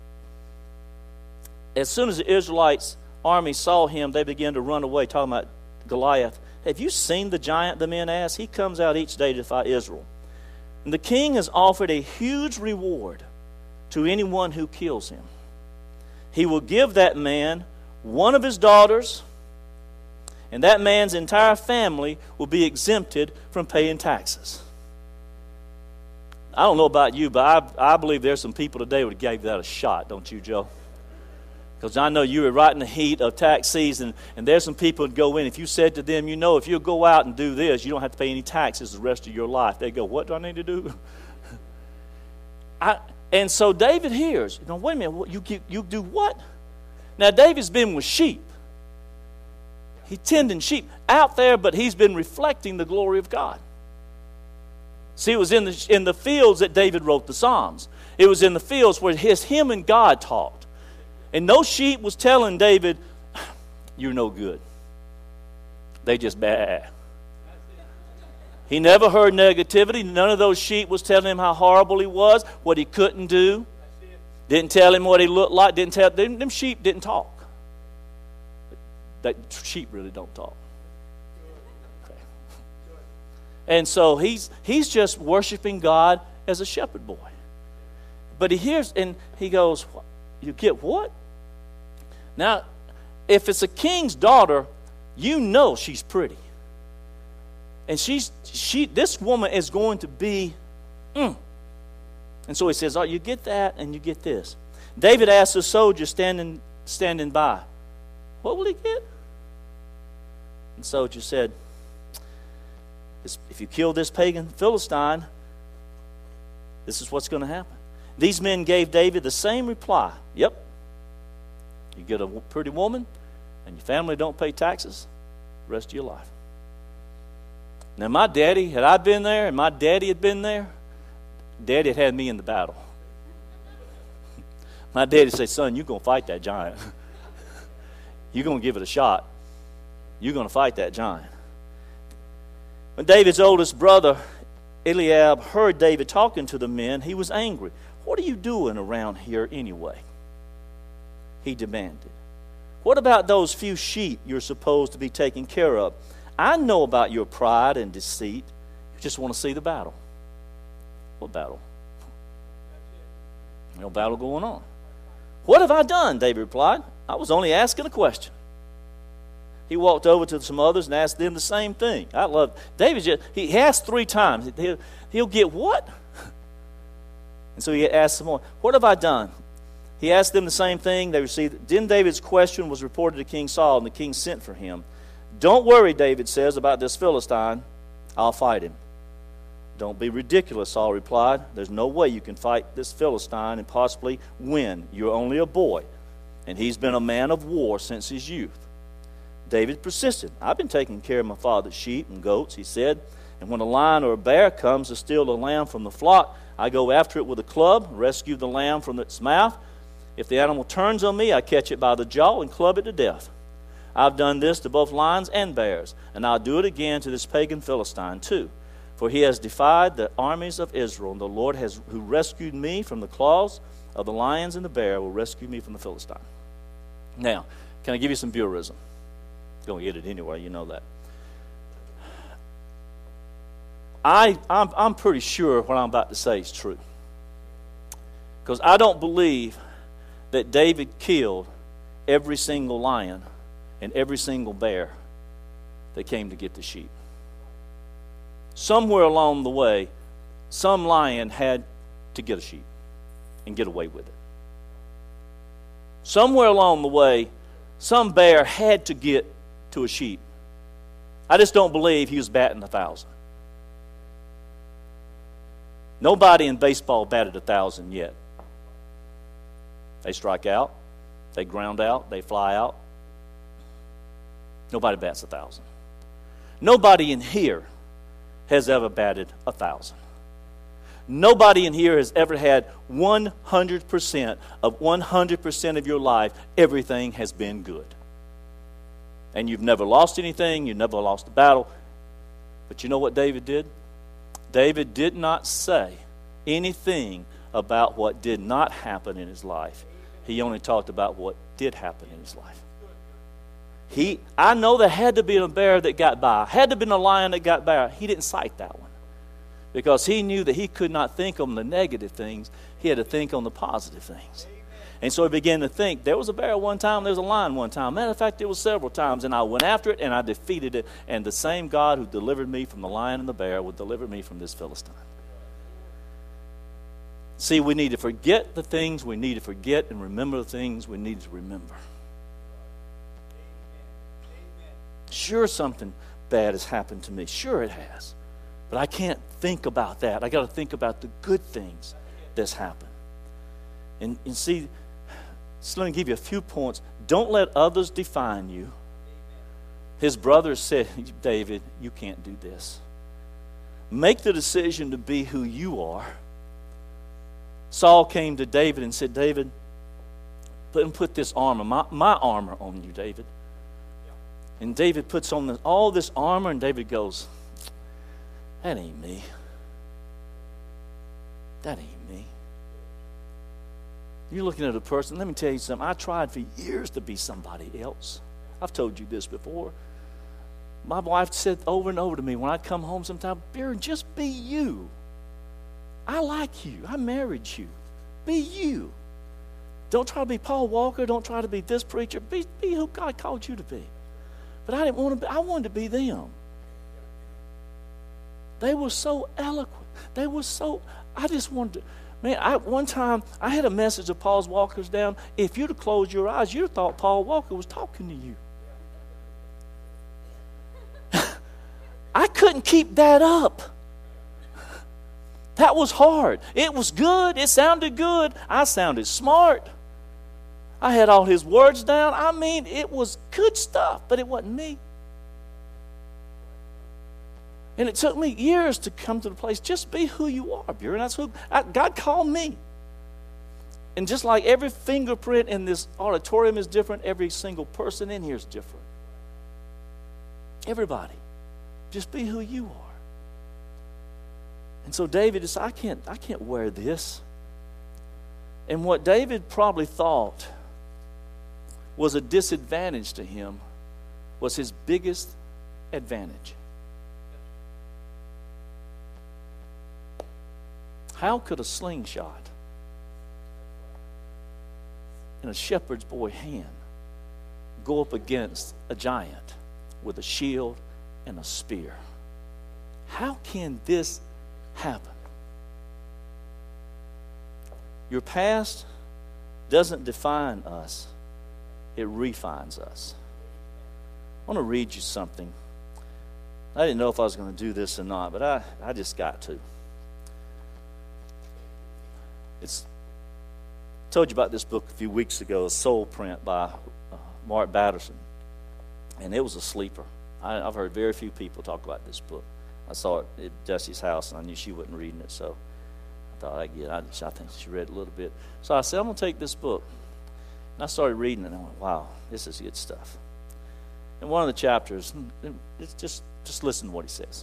as soon as the Israelites' army saw him, they began to run away, talking about Goliath. Have you seen the giant, the men asked? He comes out each day to fight Israel. And the king has offered a huge reward to anyone who kills him. He will give that man one of his daughters, and that man's entire family will be exempted from paying taxes. I don't know about you, but I, I believe there's some people today who would have gave that a shot, don't you, Joe? Because I know you were right in the heat of tax season, and there's some people who go in. If you said to them, you know, if you go out and do this, you don't have to pay any taxes the rest of your life. They go, what do I need to do? I, and so David hears, no, wait a minute, what, you, you do what? Now, David's been with sheep. He's tending sheep out there, but he's been reflecting the glory of God. See, it was in the, in the fields that David wrote the Psalms. It was in the fields where his, him and God talked. And those sheep was telling David, you're no good. They just bad. He never heard negativity. None of those sheep was telling him how horrible he was, what he couldn't do. Didn't tell him what he looked like. Didn't tell them, them sheep didn't talk. That sheep really don't talk. Okay. And so he's he's just worshiping God as a shepherd boy. But he hears and he goes, you get what? Now, if it's a king's daughter, you know she's pretty. And she's she this woman is going to be mm. And so he says, oh, you get that and you get this. David asked the soldier standing standing by, what will he get? And the soldier said, if you kill this pagan Philistine, this is what's going to happen. These men gave David the same reply. Yep. You get a pretty woman and your family don't pay taxes the rest of your life. Now my daddy, had I been there and my daddy had been there, Daddy had had me in the battle. My daddy said, son, you're going to fight that giant. You're going to give it a shot. You're going to fight that giant. When David's oldest brother, Eliab, heard David talking to the men, he was angry. What are you doing around here anyway? He demanded. What about those few sheep you're supposed to be taking care of? I know about your pride and deceit. You just want to see the battle. What battle? No battle going on. What have I done? David replied. I was only asking a question. He walked over to some others and asked them the same thing. I love David. Just, he asked three times. He'll, he'll get what? And so he asked some more. What have I done? He asked them the same thing. They received. Then David's question was reported to King Saul, and the king sent for him. Don't worry, David says, about this Philistine. I'll fight him. Don't be ridiculous, Saul replied. There's no way you can fight this Philistine and possibly win. You're only a boy, and he's been a man of war since his youth. David persisted. I've been taking care of my father's sheep and goats, he said, and when a lion or a bear comes to steal the lamb from the flock, I go after it with a club, rescue the lamb from its mouth. If the animal turns on me, I catch it by the jaw and club it to death. I've done this to both lions and bears, and I'll do it again to this pagan Philistine too. For he has defied the armies of Israel, and the Lord has who rescued me from the claws of the lions and the bear will rescue me from the Philistine. Now, can I give you some Burism? Going to get it anyway, you know that. I, I'm, I'm pretty sure what I'm about to say is true. Because I don't believe that David killed every single lion and every single bear that came to get the sheep. Somewhere along the way, some lion had to get a sheep and get away with it. Somewhere along the way, some bear had to get to a sheep. I just don't believe he was batting a thousand. Nobody in baseball batted a thousand yet. They strike out, they ground out, they fly out. Nobody bats a thousand. Nobody in here has ever batted a thousand. Nobody in here has ever had one hundred percent of one hundred percent of your life, everything has been good. And you've never lost anything, you've never lost a battle. But you know what David did? David did not say anything about what did not happen in his life. He only talked about what did happen in his life. He, I know there had to be a bear that got by. Had to have been a lion that got by. He didn't cite that one. Because he knew that he could not think on the negative things. He had to think on the positive things. And so he began to think, there was a bear one time, there was a lion one time. Matter of fact, there was several times. And I went after it and I defeated it. And the same God who delivered me from the lion and the bear will deliver me from this Philistine. See, we need to forget the things we need to forget and remember the things we need to remember. Sure, something bad has happened to me. Sure it has. But I can't think about that. I got to think about the good things that's happened. And, and see, just let me give you a few points. Don't let others define you. His brothers said, David, you can't do this. Make the decision to be who you are. Saul came to David and said, David, put, put this armor, my, my armor on you, David. And David puts on this, all this armor, and David goes, that ain't me. That ain't me. You're looking at a person, let me tell you something. I tried for years to be somebody else. I've told you this before. My wife said over and over to me when I'd come home sometime, Baron, just be you. I like you. I married you. Be you. Don't try to be Paul Walker. Don't try to be this preacher. Be, be who God called you to be. But I didn't want to be, I wanted to be them. They were so eloquent. They were so, I just wanted to, man, I, one time I had a message of Paul Walker's down. If you'd have closed your eyes, you'd have thought Paul Walker was talking to you. I couldn't keep that up. That was hard. It was good. It sounded good. I sounded smart. I had all his words down. I mean, it was good stuff, but it wasn't me. And it took me years to come to the place, just be who you are, Buren. That's who I, God called me. And just like every fingerprint in this auditorium is different, every single person in here is different. Everybody. Just be who you are. And so David is, I can't, I can't wear this. And what David probably thought was a disadvantage to him was his biggest advantage. How could a slingshot in a shepherd's boy hand go up against a giant with a shield and a spear? How can this happen? Your past doesn't define us. It refines us. I want to read you something. I didn't know if I was going to do this or not, but I, I just got to. It's I told you about this book a few weeks ago, a Soul Print by uh, Mark Batterson, and it was a sleeper. I, I've heard very few people talk about this book. I saw it at Jesse's house, and I knew she wasn't reading it, so I thought I'd get it. I, I think she read it a little bit. So I said, I'm going to take this book. And I started reading it, and I went, wow, this is good stuff. And one of the chapters, it's just, just listen to what he says.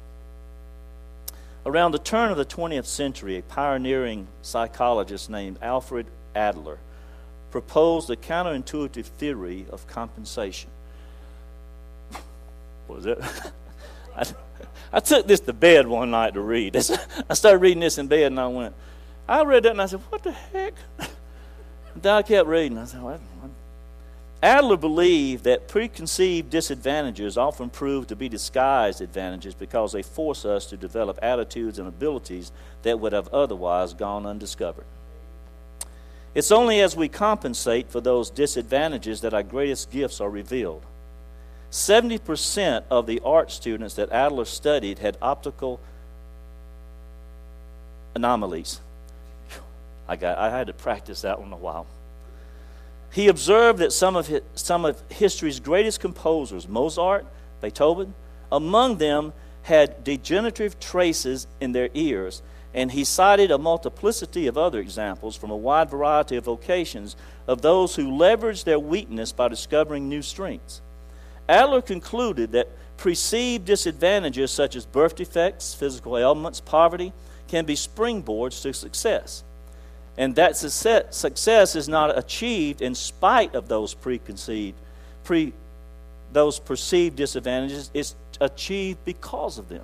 Around the turn of the twentieth century, a pioneering psychologist named Alfred Adler proposed a counterintuitive theory of compensation. What was it? I, I took this to bed one night to read. I started reading this in bed, and I went, I read that, and I said, what the heck? And then I kept reading. I said, well, Adler believed that preconceived disadvantages often prove to be disguised advantages because they force us to develop attitudes and abilities that would have otherwise gone undiscovered. It's only as we compensate for those disadvantages that our greatest gifts are revealed. seventy percent of the art students that Adler studied had optical anomalies. I got I had to practice that one a while. He observed that some of his, some of history's greatest composers, Mozart, Beethoven, among them had degenerative traces in their ears, and he cited a multiplicity of other examples from a wide variety of vocations of those who leveraged their weakness by discovering new strengths. Adler concluded that perceived disadvantages such as birth defects, physical ailments, poverty, can be springboards to success. And that success is not achieved in spite of those preconceived, pre, those perceived disadvantages. It's achieved because of them.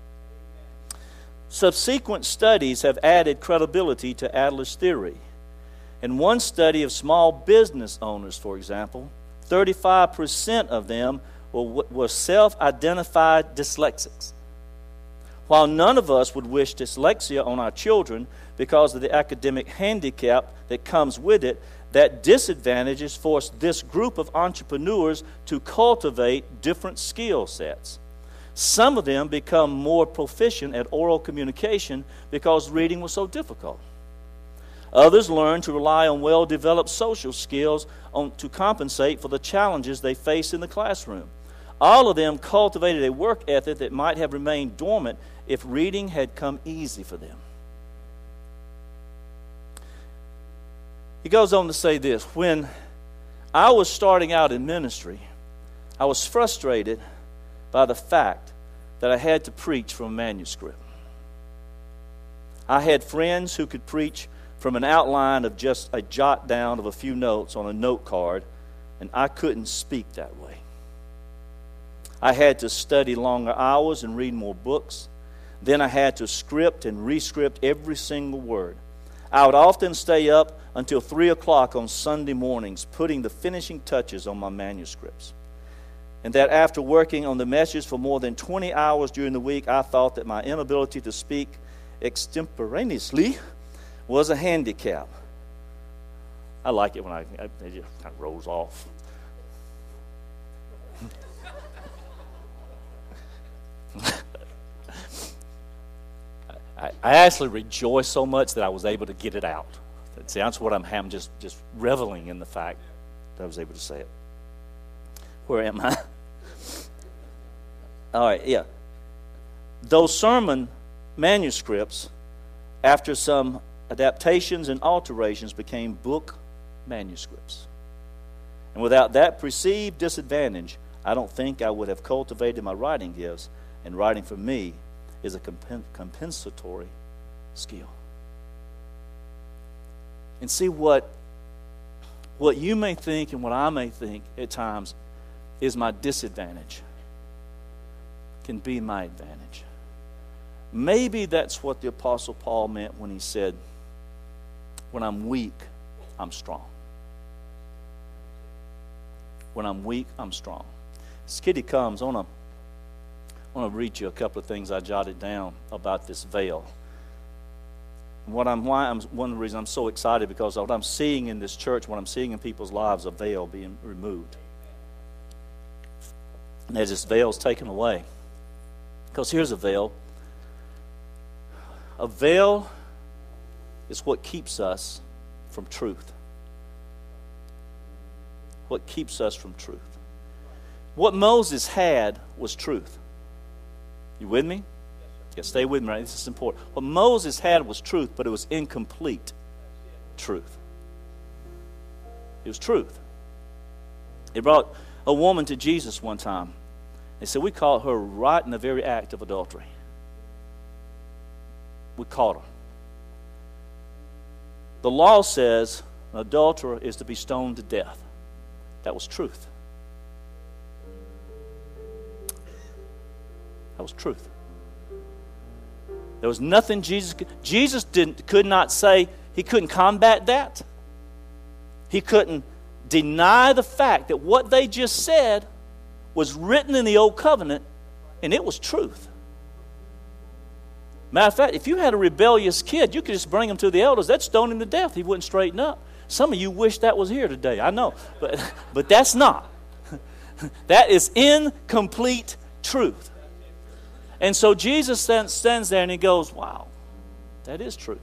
Subsequent studies have added credibility to Adler's theory. In one study of small business owners, for example, thirty-five percent of them were, were self-identified dyslexics. While none of us would wish dyslexia on our children because of the academic handicap that comes with it, that disadvantages force this group of entrepreneurs to cultivate different skill sets. Some of them become more proficient at oral communication because reading was so difficult. Others learn to rely on well-developed social skills on, to compensate for the challenges they face in the classroom. All of them cultivated a work ethic that might have remained dormant if reading had come easy for them. He goes on to say this: when I was starting out in ministry, I was frustrated by the fact that I had to preach from a manuscript. I had friends who could preach from an outline of just a jot down of a few notes on a note card, and I couldn't speak that way. I had to study longer hours and read more books. Then I had to script and re-script every single word. I would often stay up until three o'clock on Sunday mornings putting the finishing touches on my manuscripts. And that after working on the message for more than twenty hours during the week, I thought that my inability to speak extemporaneously was a handicap. I like it when I, it just kind of rolls off. I, I actually rejoice so much that I was able to get it out. See, that's what I'm, I'm just, just reveling in the fact that I was able to say it. Where am I? All right, yeah. Those sermon manuscripts, after some adaptations and alterations, became book manuscripts. And without that perceived disadvantage, I don't think I would have cultivated my writing gifts, and writing for me is a compen- compensatory skill. And see, what, what you may think and what I may think at times is my disadvantage can be my advantage. Maybe that's what the Apostle Paul meant when he said, when I'm weak, I'm strong. When I'm weak, I'm strong. As Kitty comes, I want to I want to read you a couple of things I jotted down about this veil. What I'm, why I'm, one of the reasons I'm so excited, because what I'm seeing in this church, what I'm seeing in people's lives, a veil being removed. And as this veil's taken away, Because here's a veil. A veil is what keeps us from truth. What keeps us from truth. What Moses had was truth. You with me? Yeah, stay with me, right? This is important. What Moses had was truth, but it was incomplete truth. It was truth. He brought a woman to Jesus one time. They said, we caught her right in the very act of adultery. We caught her. The law says an adulterer is to be stoned to death. That was truth. That was truth. There was nothing Jesus could, Jesus didn't could not say, he couldn't combat that. He couldn't deny the fact that what they just said was written in the old covenant, and it was truth. Matter of fact, if you had a rebellious kid, you could just bring him to the elders. They'd stone him to death. He wouldn't straighten up. Some of you wish that was here today. I know. But, but that's not. That is incomplete truth. And so Jesus stands there and he goes, wow, that is true.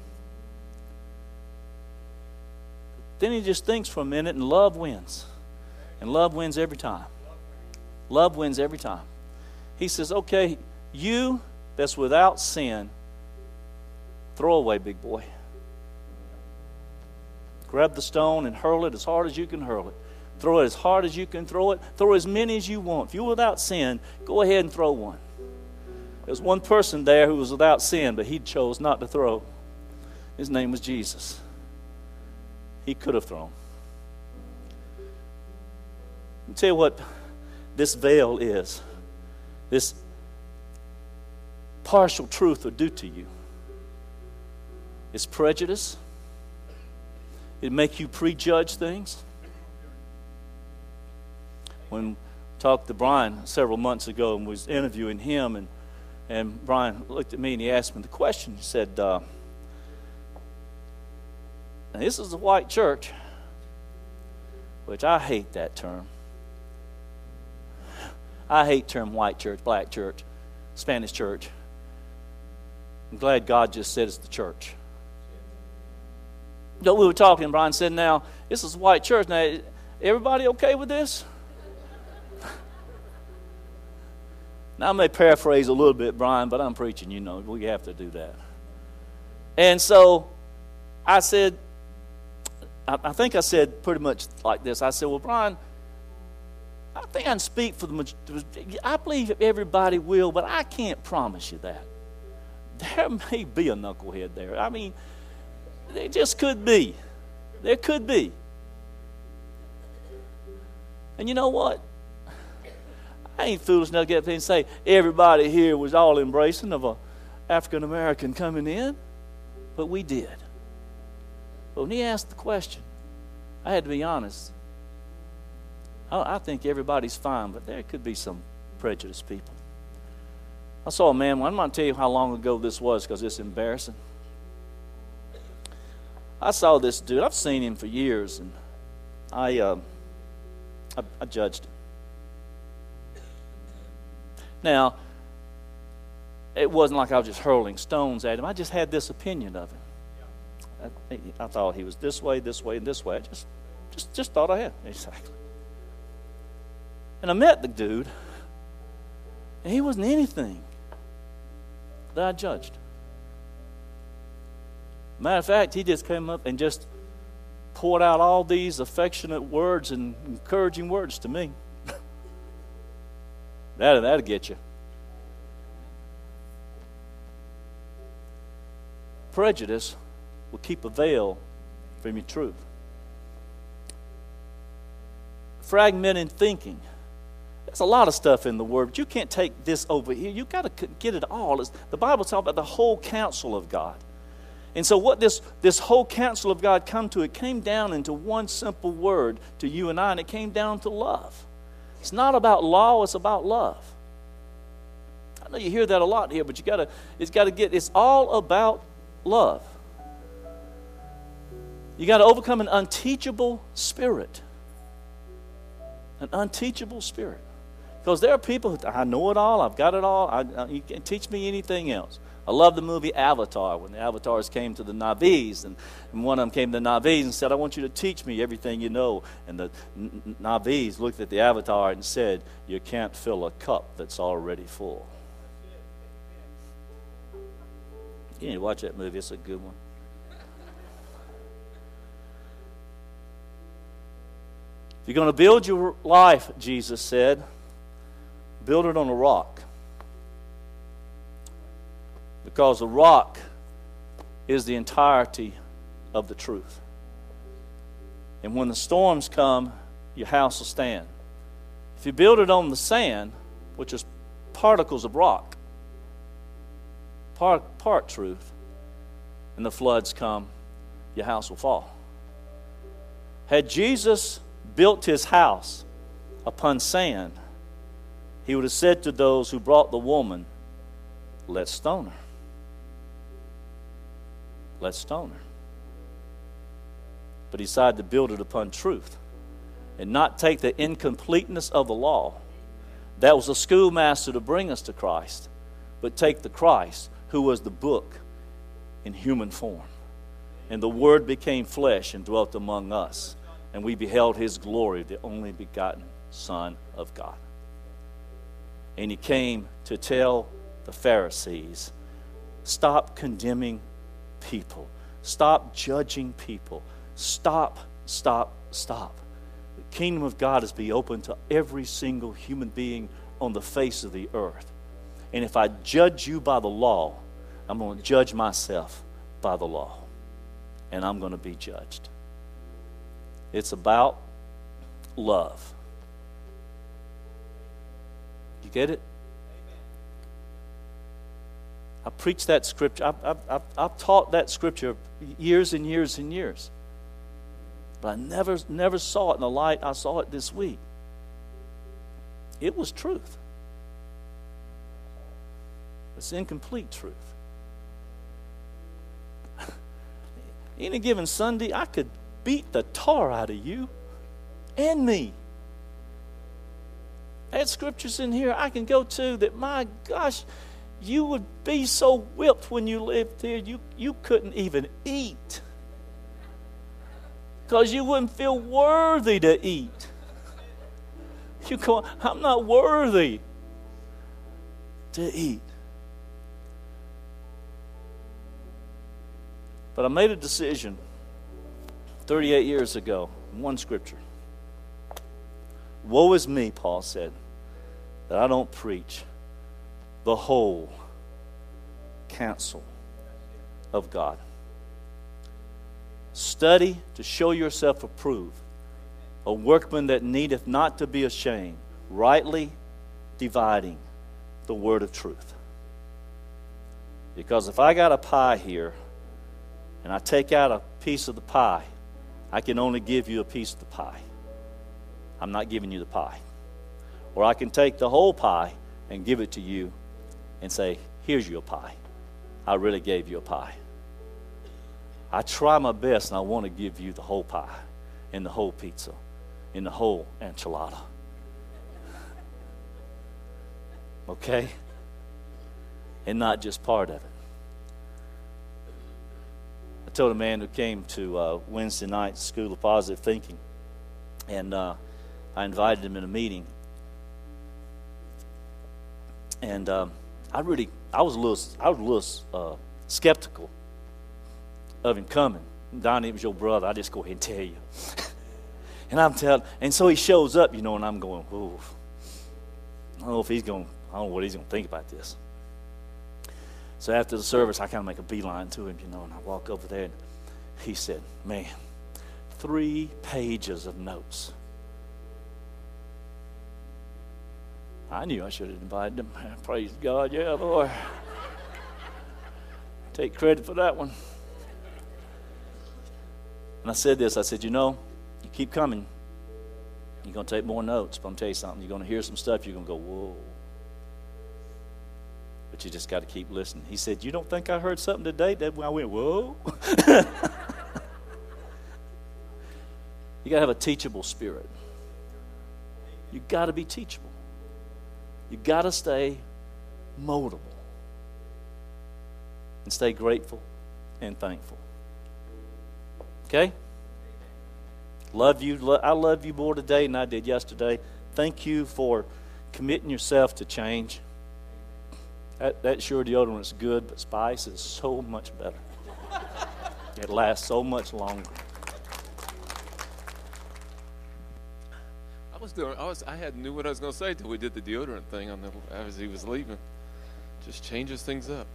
Then he just thinks for a minute, and love wins. And love wins every time. Love wins every time. He says, okay, you that's without sin, throw away, big boy. Grab the stone and hurl it as hard as you can hurl it. Throw it as hard as you can throw it. Throw as many as you want. If you're without sin, go ahead and throw one. There's one person there who was without sin, but he chose not to throw. His name was Jesus. He could have thrown. Let me tell you what this veil is. This partial truth will do to you. It's prejudice. It make you prejudge things. When I talked to Brian several months ago and was interviewing him, and and Brian looked at me and he asked me the question. He said, uh, now this is a white church, which I hate that term. I hate term white church, black church, Spanish church. I'm glad God just said it's the church. So we were talking, Brian said, now, this is a white church. Now, everybody okay with this? Now, I may paraphrase a little bit, Brian, but I'm preaching, you know. We have to do that. And so I said, I, I think I said pretty much like this. I said, well, Brian, I think I can speak for the majority. I believe everybody will, but I can't promise you that. There may be a knucklehead there. I mean, there just could be. There could be. And you know what? I ain't foolish enough to get up there and say everybody here was all embracing of a African American coming in, but we did. But when he asked the question, I had to be honest. I, I think everybody's fine, but there could be some prejudiced people. I saw a man. I'm not going to tell you how long ago this was because it's embarrassing. I saw this dude. I've seen him for years, and I, uh, I, I judged him. Now, it wasn't like I was just hurling stones at him. I just had this opinion of him. I, I thought he was this way, this way, and this way. I just, just, just thought I had. Exactly. And I met the dude, and he wasn't anything that I judged. Matter of fact, he just came up and just poured out all these affectionate words and encouraging words to me. That, that'll get you. Prejudice will keep a veil from your truth. Fragmented thinking. There's a lot of stuff in the Word, but you can't take this over here. You've got to get it all. It's, the Bible talks about the whole counsel of God. And so what this, this whole counsel of God come to, it came down into one simple word to you and I, and it came down to love. It's not about law, it's about love. I know you hear that a lot here, but you gotta it's gotta get it's all about love. You gotta overcome an unteachable spirit. An unteachable spirit. Because there are people who, I know it all, I've got it all, I, I, you can't teach me anything else. I love the movie Avatar, when the avatars came to the Navis, and, and one of them came to the Navis and said, I want you to teach me everything you know. And the N- Navis looked at the avatar and said, you can't fill a cup that's already full. You need to watch that movie, it's a good one. If you're going to build your life, Jesus said, build it on a rock. Because the rock is the entirety of the truth. And when the storms come, your house will stand. If you build it on the sand, which is particles of rock, part, part truth, and the floods come, your house will fall. Had Jesus built his house upon sand, he would have said to those who brought the woman, let's stone her. Let's stone her. But he decided to build it upon truth and not take the incompleteness of the law. That was a schoolmaster to bring us to Christ, but take the Christ who was the book in human form. And the Word became flesh and dwelt among us. And we beheld his glory, the only begotten Son of God. And he came to tell the Pharisees, stop condemning people. Stop judging people. Stop, stop, stop. The kingdom of God is be open to every single human being on the face of the earth. And if I judge you by the law, I'm going to judge myself by the law. And I'm going to be judged. It's about love. You get it? I preached that scripture. I've, I've, I've, I've taught that scripture years and years and years. But I never, never saw it in the light I saw it this week. It was truth. It's incomplete truth. Any given Sunday, I could beat the tar out of you and me. I had scriptures in here I can go to that, my gosh, you would be so whipped when you lived here, you, you couldn't even eat. Because you wouldn't feel worthy to eat. You go, I'm not worthy to eat. But I made a decision thirty-eight years ago, one scripture. Woe is me, Paul said, that I don't preach the whole counsel of God. Study to show yourself approved, a workman that needeth not to be ashamed, rightly dividing the word of truth. Because if I got a pie here, and I take out a piece of the pie, I can only give you a piece of the pie. I'm not giving you the pie. Or I can take the whole pie and give it to you and say, here's your pie. I really gave you a pie. I try my best and I want to give you the whole pie and the whole pizza and the whole enchilada. Okay? And not just part of it. I told a man who came to uh, Wednesday night School of Positive Thinking, and uh, I invited him in a meeting. And um, I really, I was a little, I was a little uh, skeptical of him coming. Donnie, it was your brother. I just go ahead and tell you. And I'm telling, and so he shows up, you know, and I'm going, whoa. I don't know if he's going, I don't know what he's going to think about this. So after the service, I kind of make a beeline to him, you know, and I walk over there, and he said, man, three pages of notes. I knew I should have invited him. Praise God, yeah, boy. Take credit for that one. And I said this, I said, you know, you keep coming, you're going to take more notes, but I'm going to tell you something. You're going to hear some stuff, you're going to go, whoa. But you just got to keep listening. He said, you don't think I heard something today? That I went, whoa. You got to have a teachable spirit. You got to be teachable. You got to stay moldable and stay grateful and thankful. Okay? Love you. Lo- I love you more today than I did yesterday. Thank you for committing yourself to change. That, that sure deodorant is good, but Spice is so much better. It lasts so much longer. I was doing. I was. I hadn't knew what I was going to say till we did the deodorant thing on the as he was leaving. Just changes things up.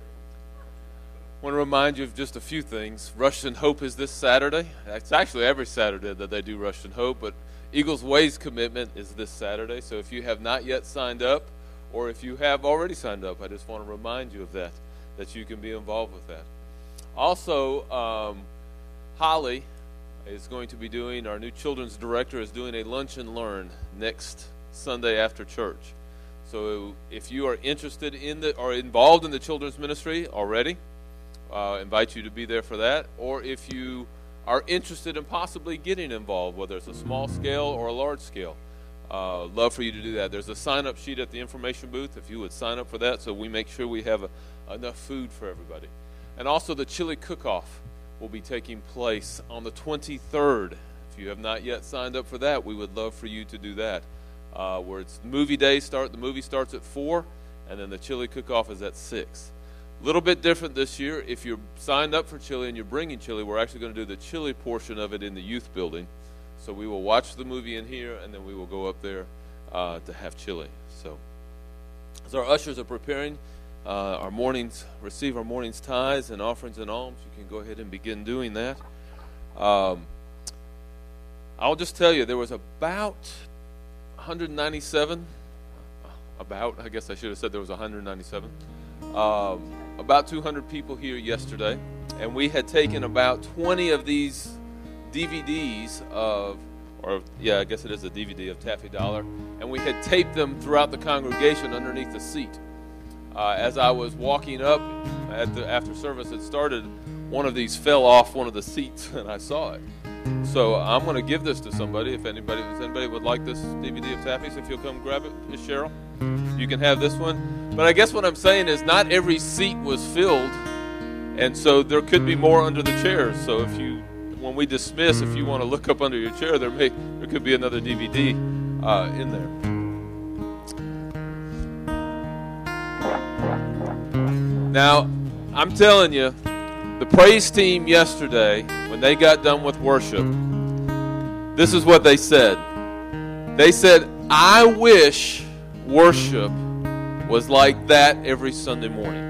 I want to remind you of just a few things. Rush and Hope is this Saturday. It's actually every Saturday that they do Rush and Hope, but Eagles Ways Commitment is this Saturday. So if you have not yet signed up, or if you have already signed up, I just want to remind you of that, that you can be involved with that. Also, um, Holly is going to be doing, our new children's director is doing a lunch and learn next Sunday after church. So if you are interested in the or involved in the children's ministry already, uh, invite you to be there for that. Or if you are interested in possibly getting involved, whether it's a small scale or a large scale, uh, love for you to do that. There's a sign-up sheet at the information booth if you would sign up for that, so we make sure we have a, enough food for everybody. And also the chili cook-off will be taking place on the twenty-third. If you have not yet signed up for that, we would love for you to do that. Uh, where it's movie day start, the movie starts at four, and then the chili cook-off is at six. A little bit different this year. If you're signed up for chili and you're bringing chili, we're actually going to do the chili portion of it in the youth building. So we will watch the movie in here, and then we will go up there uh, to have chili. So as our ushers are preparing uh, our mornings, receive our morning's tithes and offerings and alms, you can go ahead and begin doing that. Um, I'll just tell you, there was about one hundred ninety-seven, about, I guess I should have said there was one hundred ninety-seven, um, about two hundred people here yesterday, and we had taken about twenty of these D V Ds of, or yeah, I guess it is a D V D of Taffy Dollar, and we had taped them throughout the congregation underneath the seat. Uh, as I was walking up at the, after service had started, one of these fell off one of the seats, and I saw it. So I'm going to give this to somebody. If anybody, if anybody would like this D V D of Taffy's, if you'll come grab it, Miss Cheryl, you can have this one. But I guess what I'm saying is not every seat was filled, and so there could be more under the chairs. So if you, when we dismiss, if you want to look up under your chair, there may there could be another D V D uh, in there. Now, I'm telling you, the praise team yesterday, when they got done with worship, this is what they said. They said, I wish worship was like that every Sunday morning.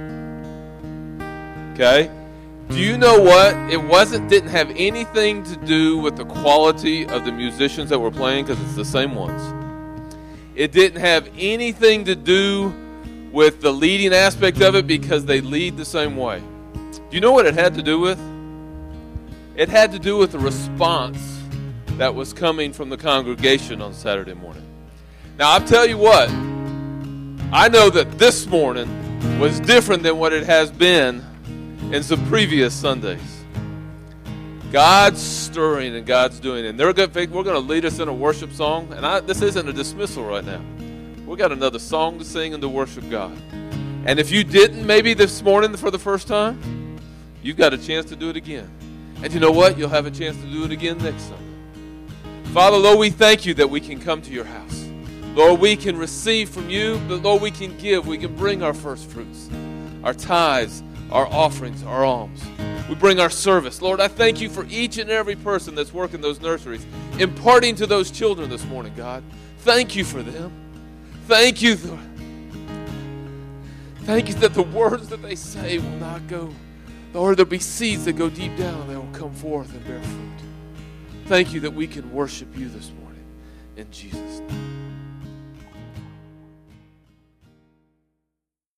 Okay? Do you know what? It wasn't, didn't have anything to do with the quality of the musicians that were playing, because it's the same ones. It didn't have anything to do with the leading aspect of it, because they lead the same way. Do you know what it had to do with? It had to do with the response that was coming from the congregation on Saturday morning. Now, I'll tell you what, I know that this morning was different than what it has been in some previous Sundays. God's stirring and God's doing it. And they're good, we're going to lead us in a worship song. And I, this isn't a dismissal right now. We got another song to sing and to worship God. And if you didn't maybe this morning for the first time, you've got a chance to do it again. And you know what? You'll have a chance to do it again next Sunday. Father, Lord, we thank you that we can come to your house. Lord, we can receive from you, but Lord, we can give. We can bring our first fruits, our tithes, our offerings, our alms. We bring our service. Lord, I thank you for each and every person that's working those nurseries, imparting to those children this morning, God. Thank you for them. Thank you. Lord. Thank you that the words that they say will not go. Lord, there'll be seeds that go deep down and they will come forth and bear fruit. Thank you that we can worship you this morning. In Jesus' name.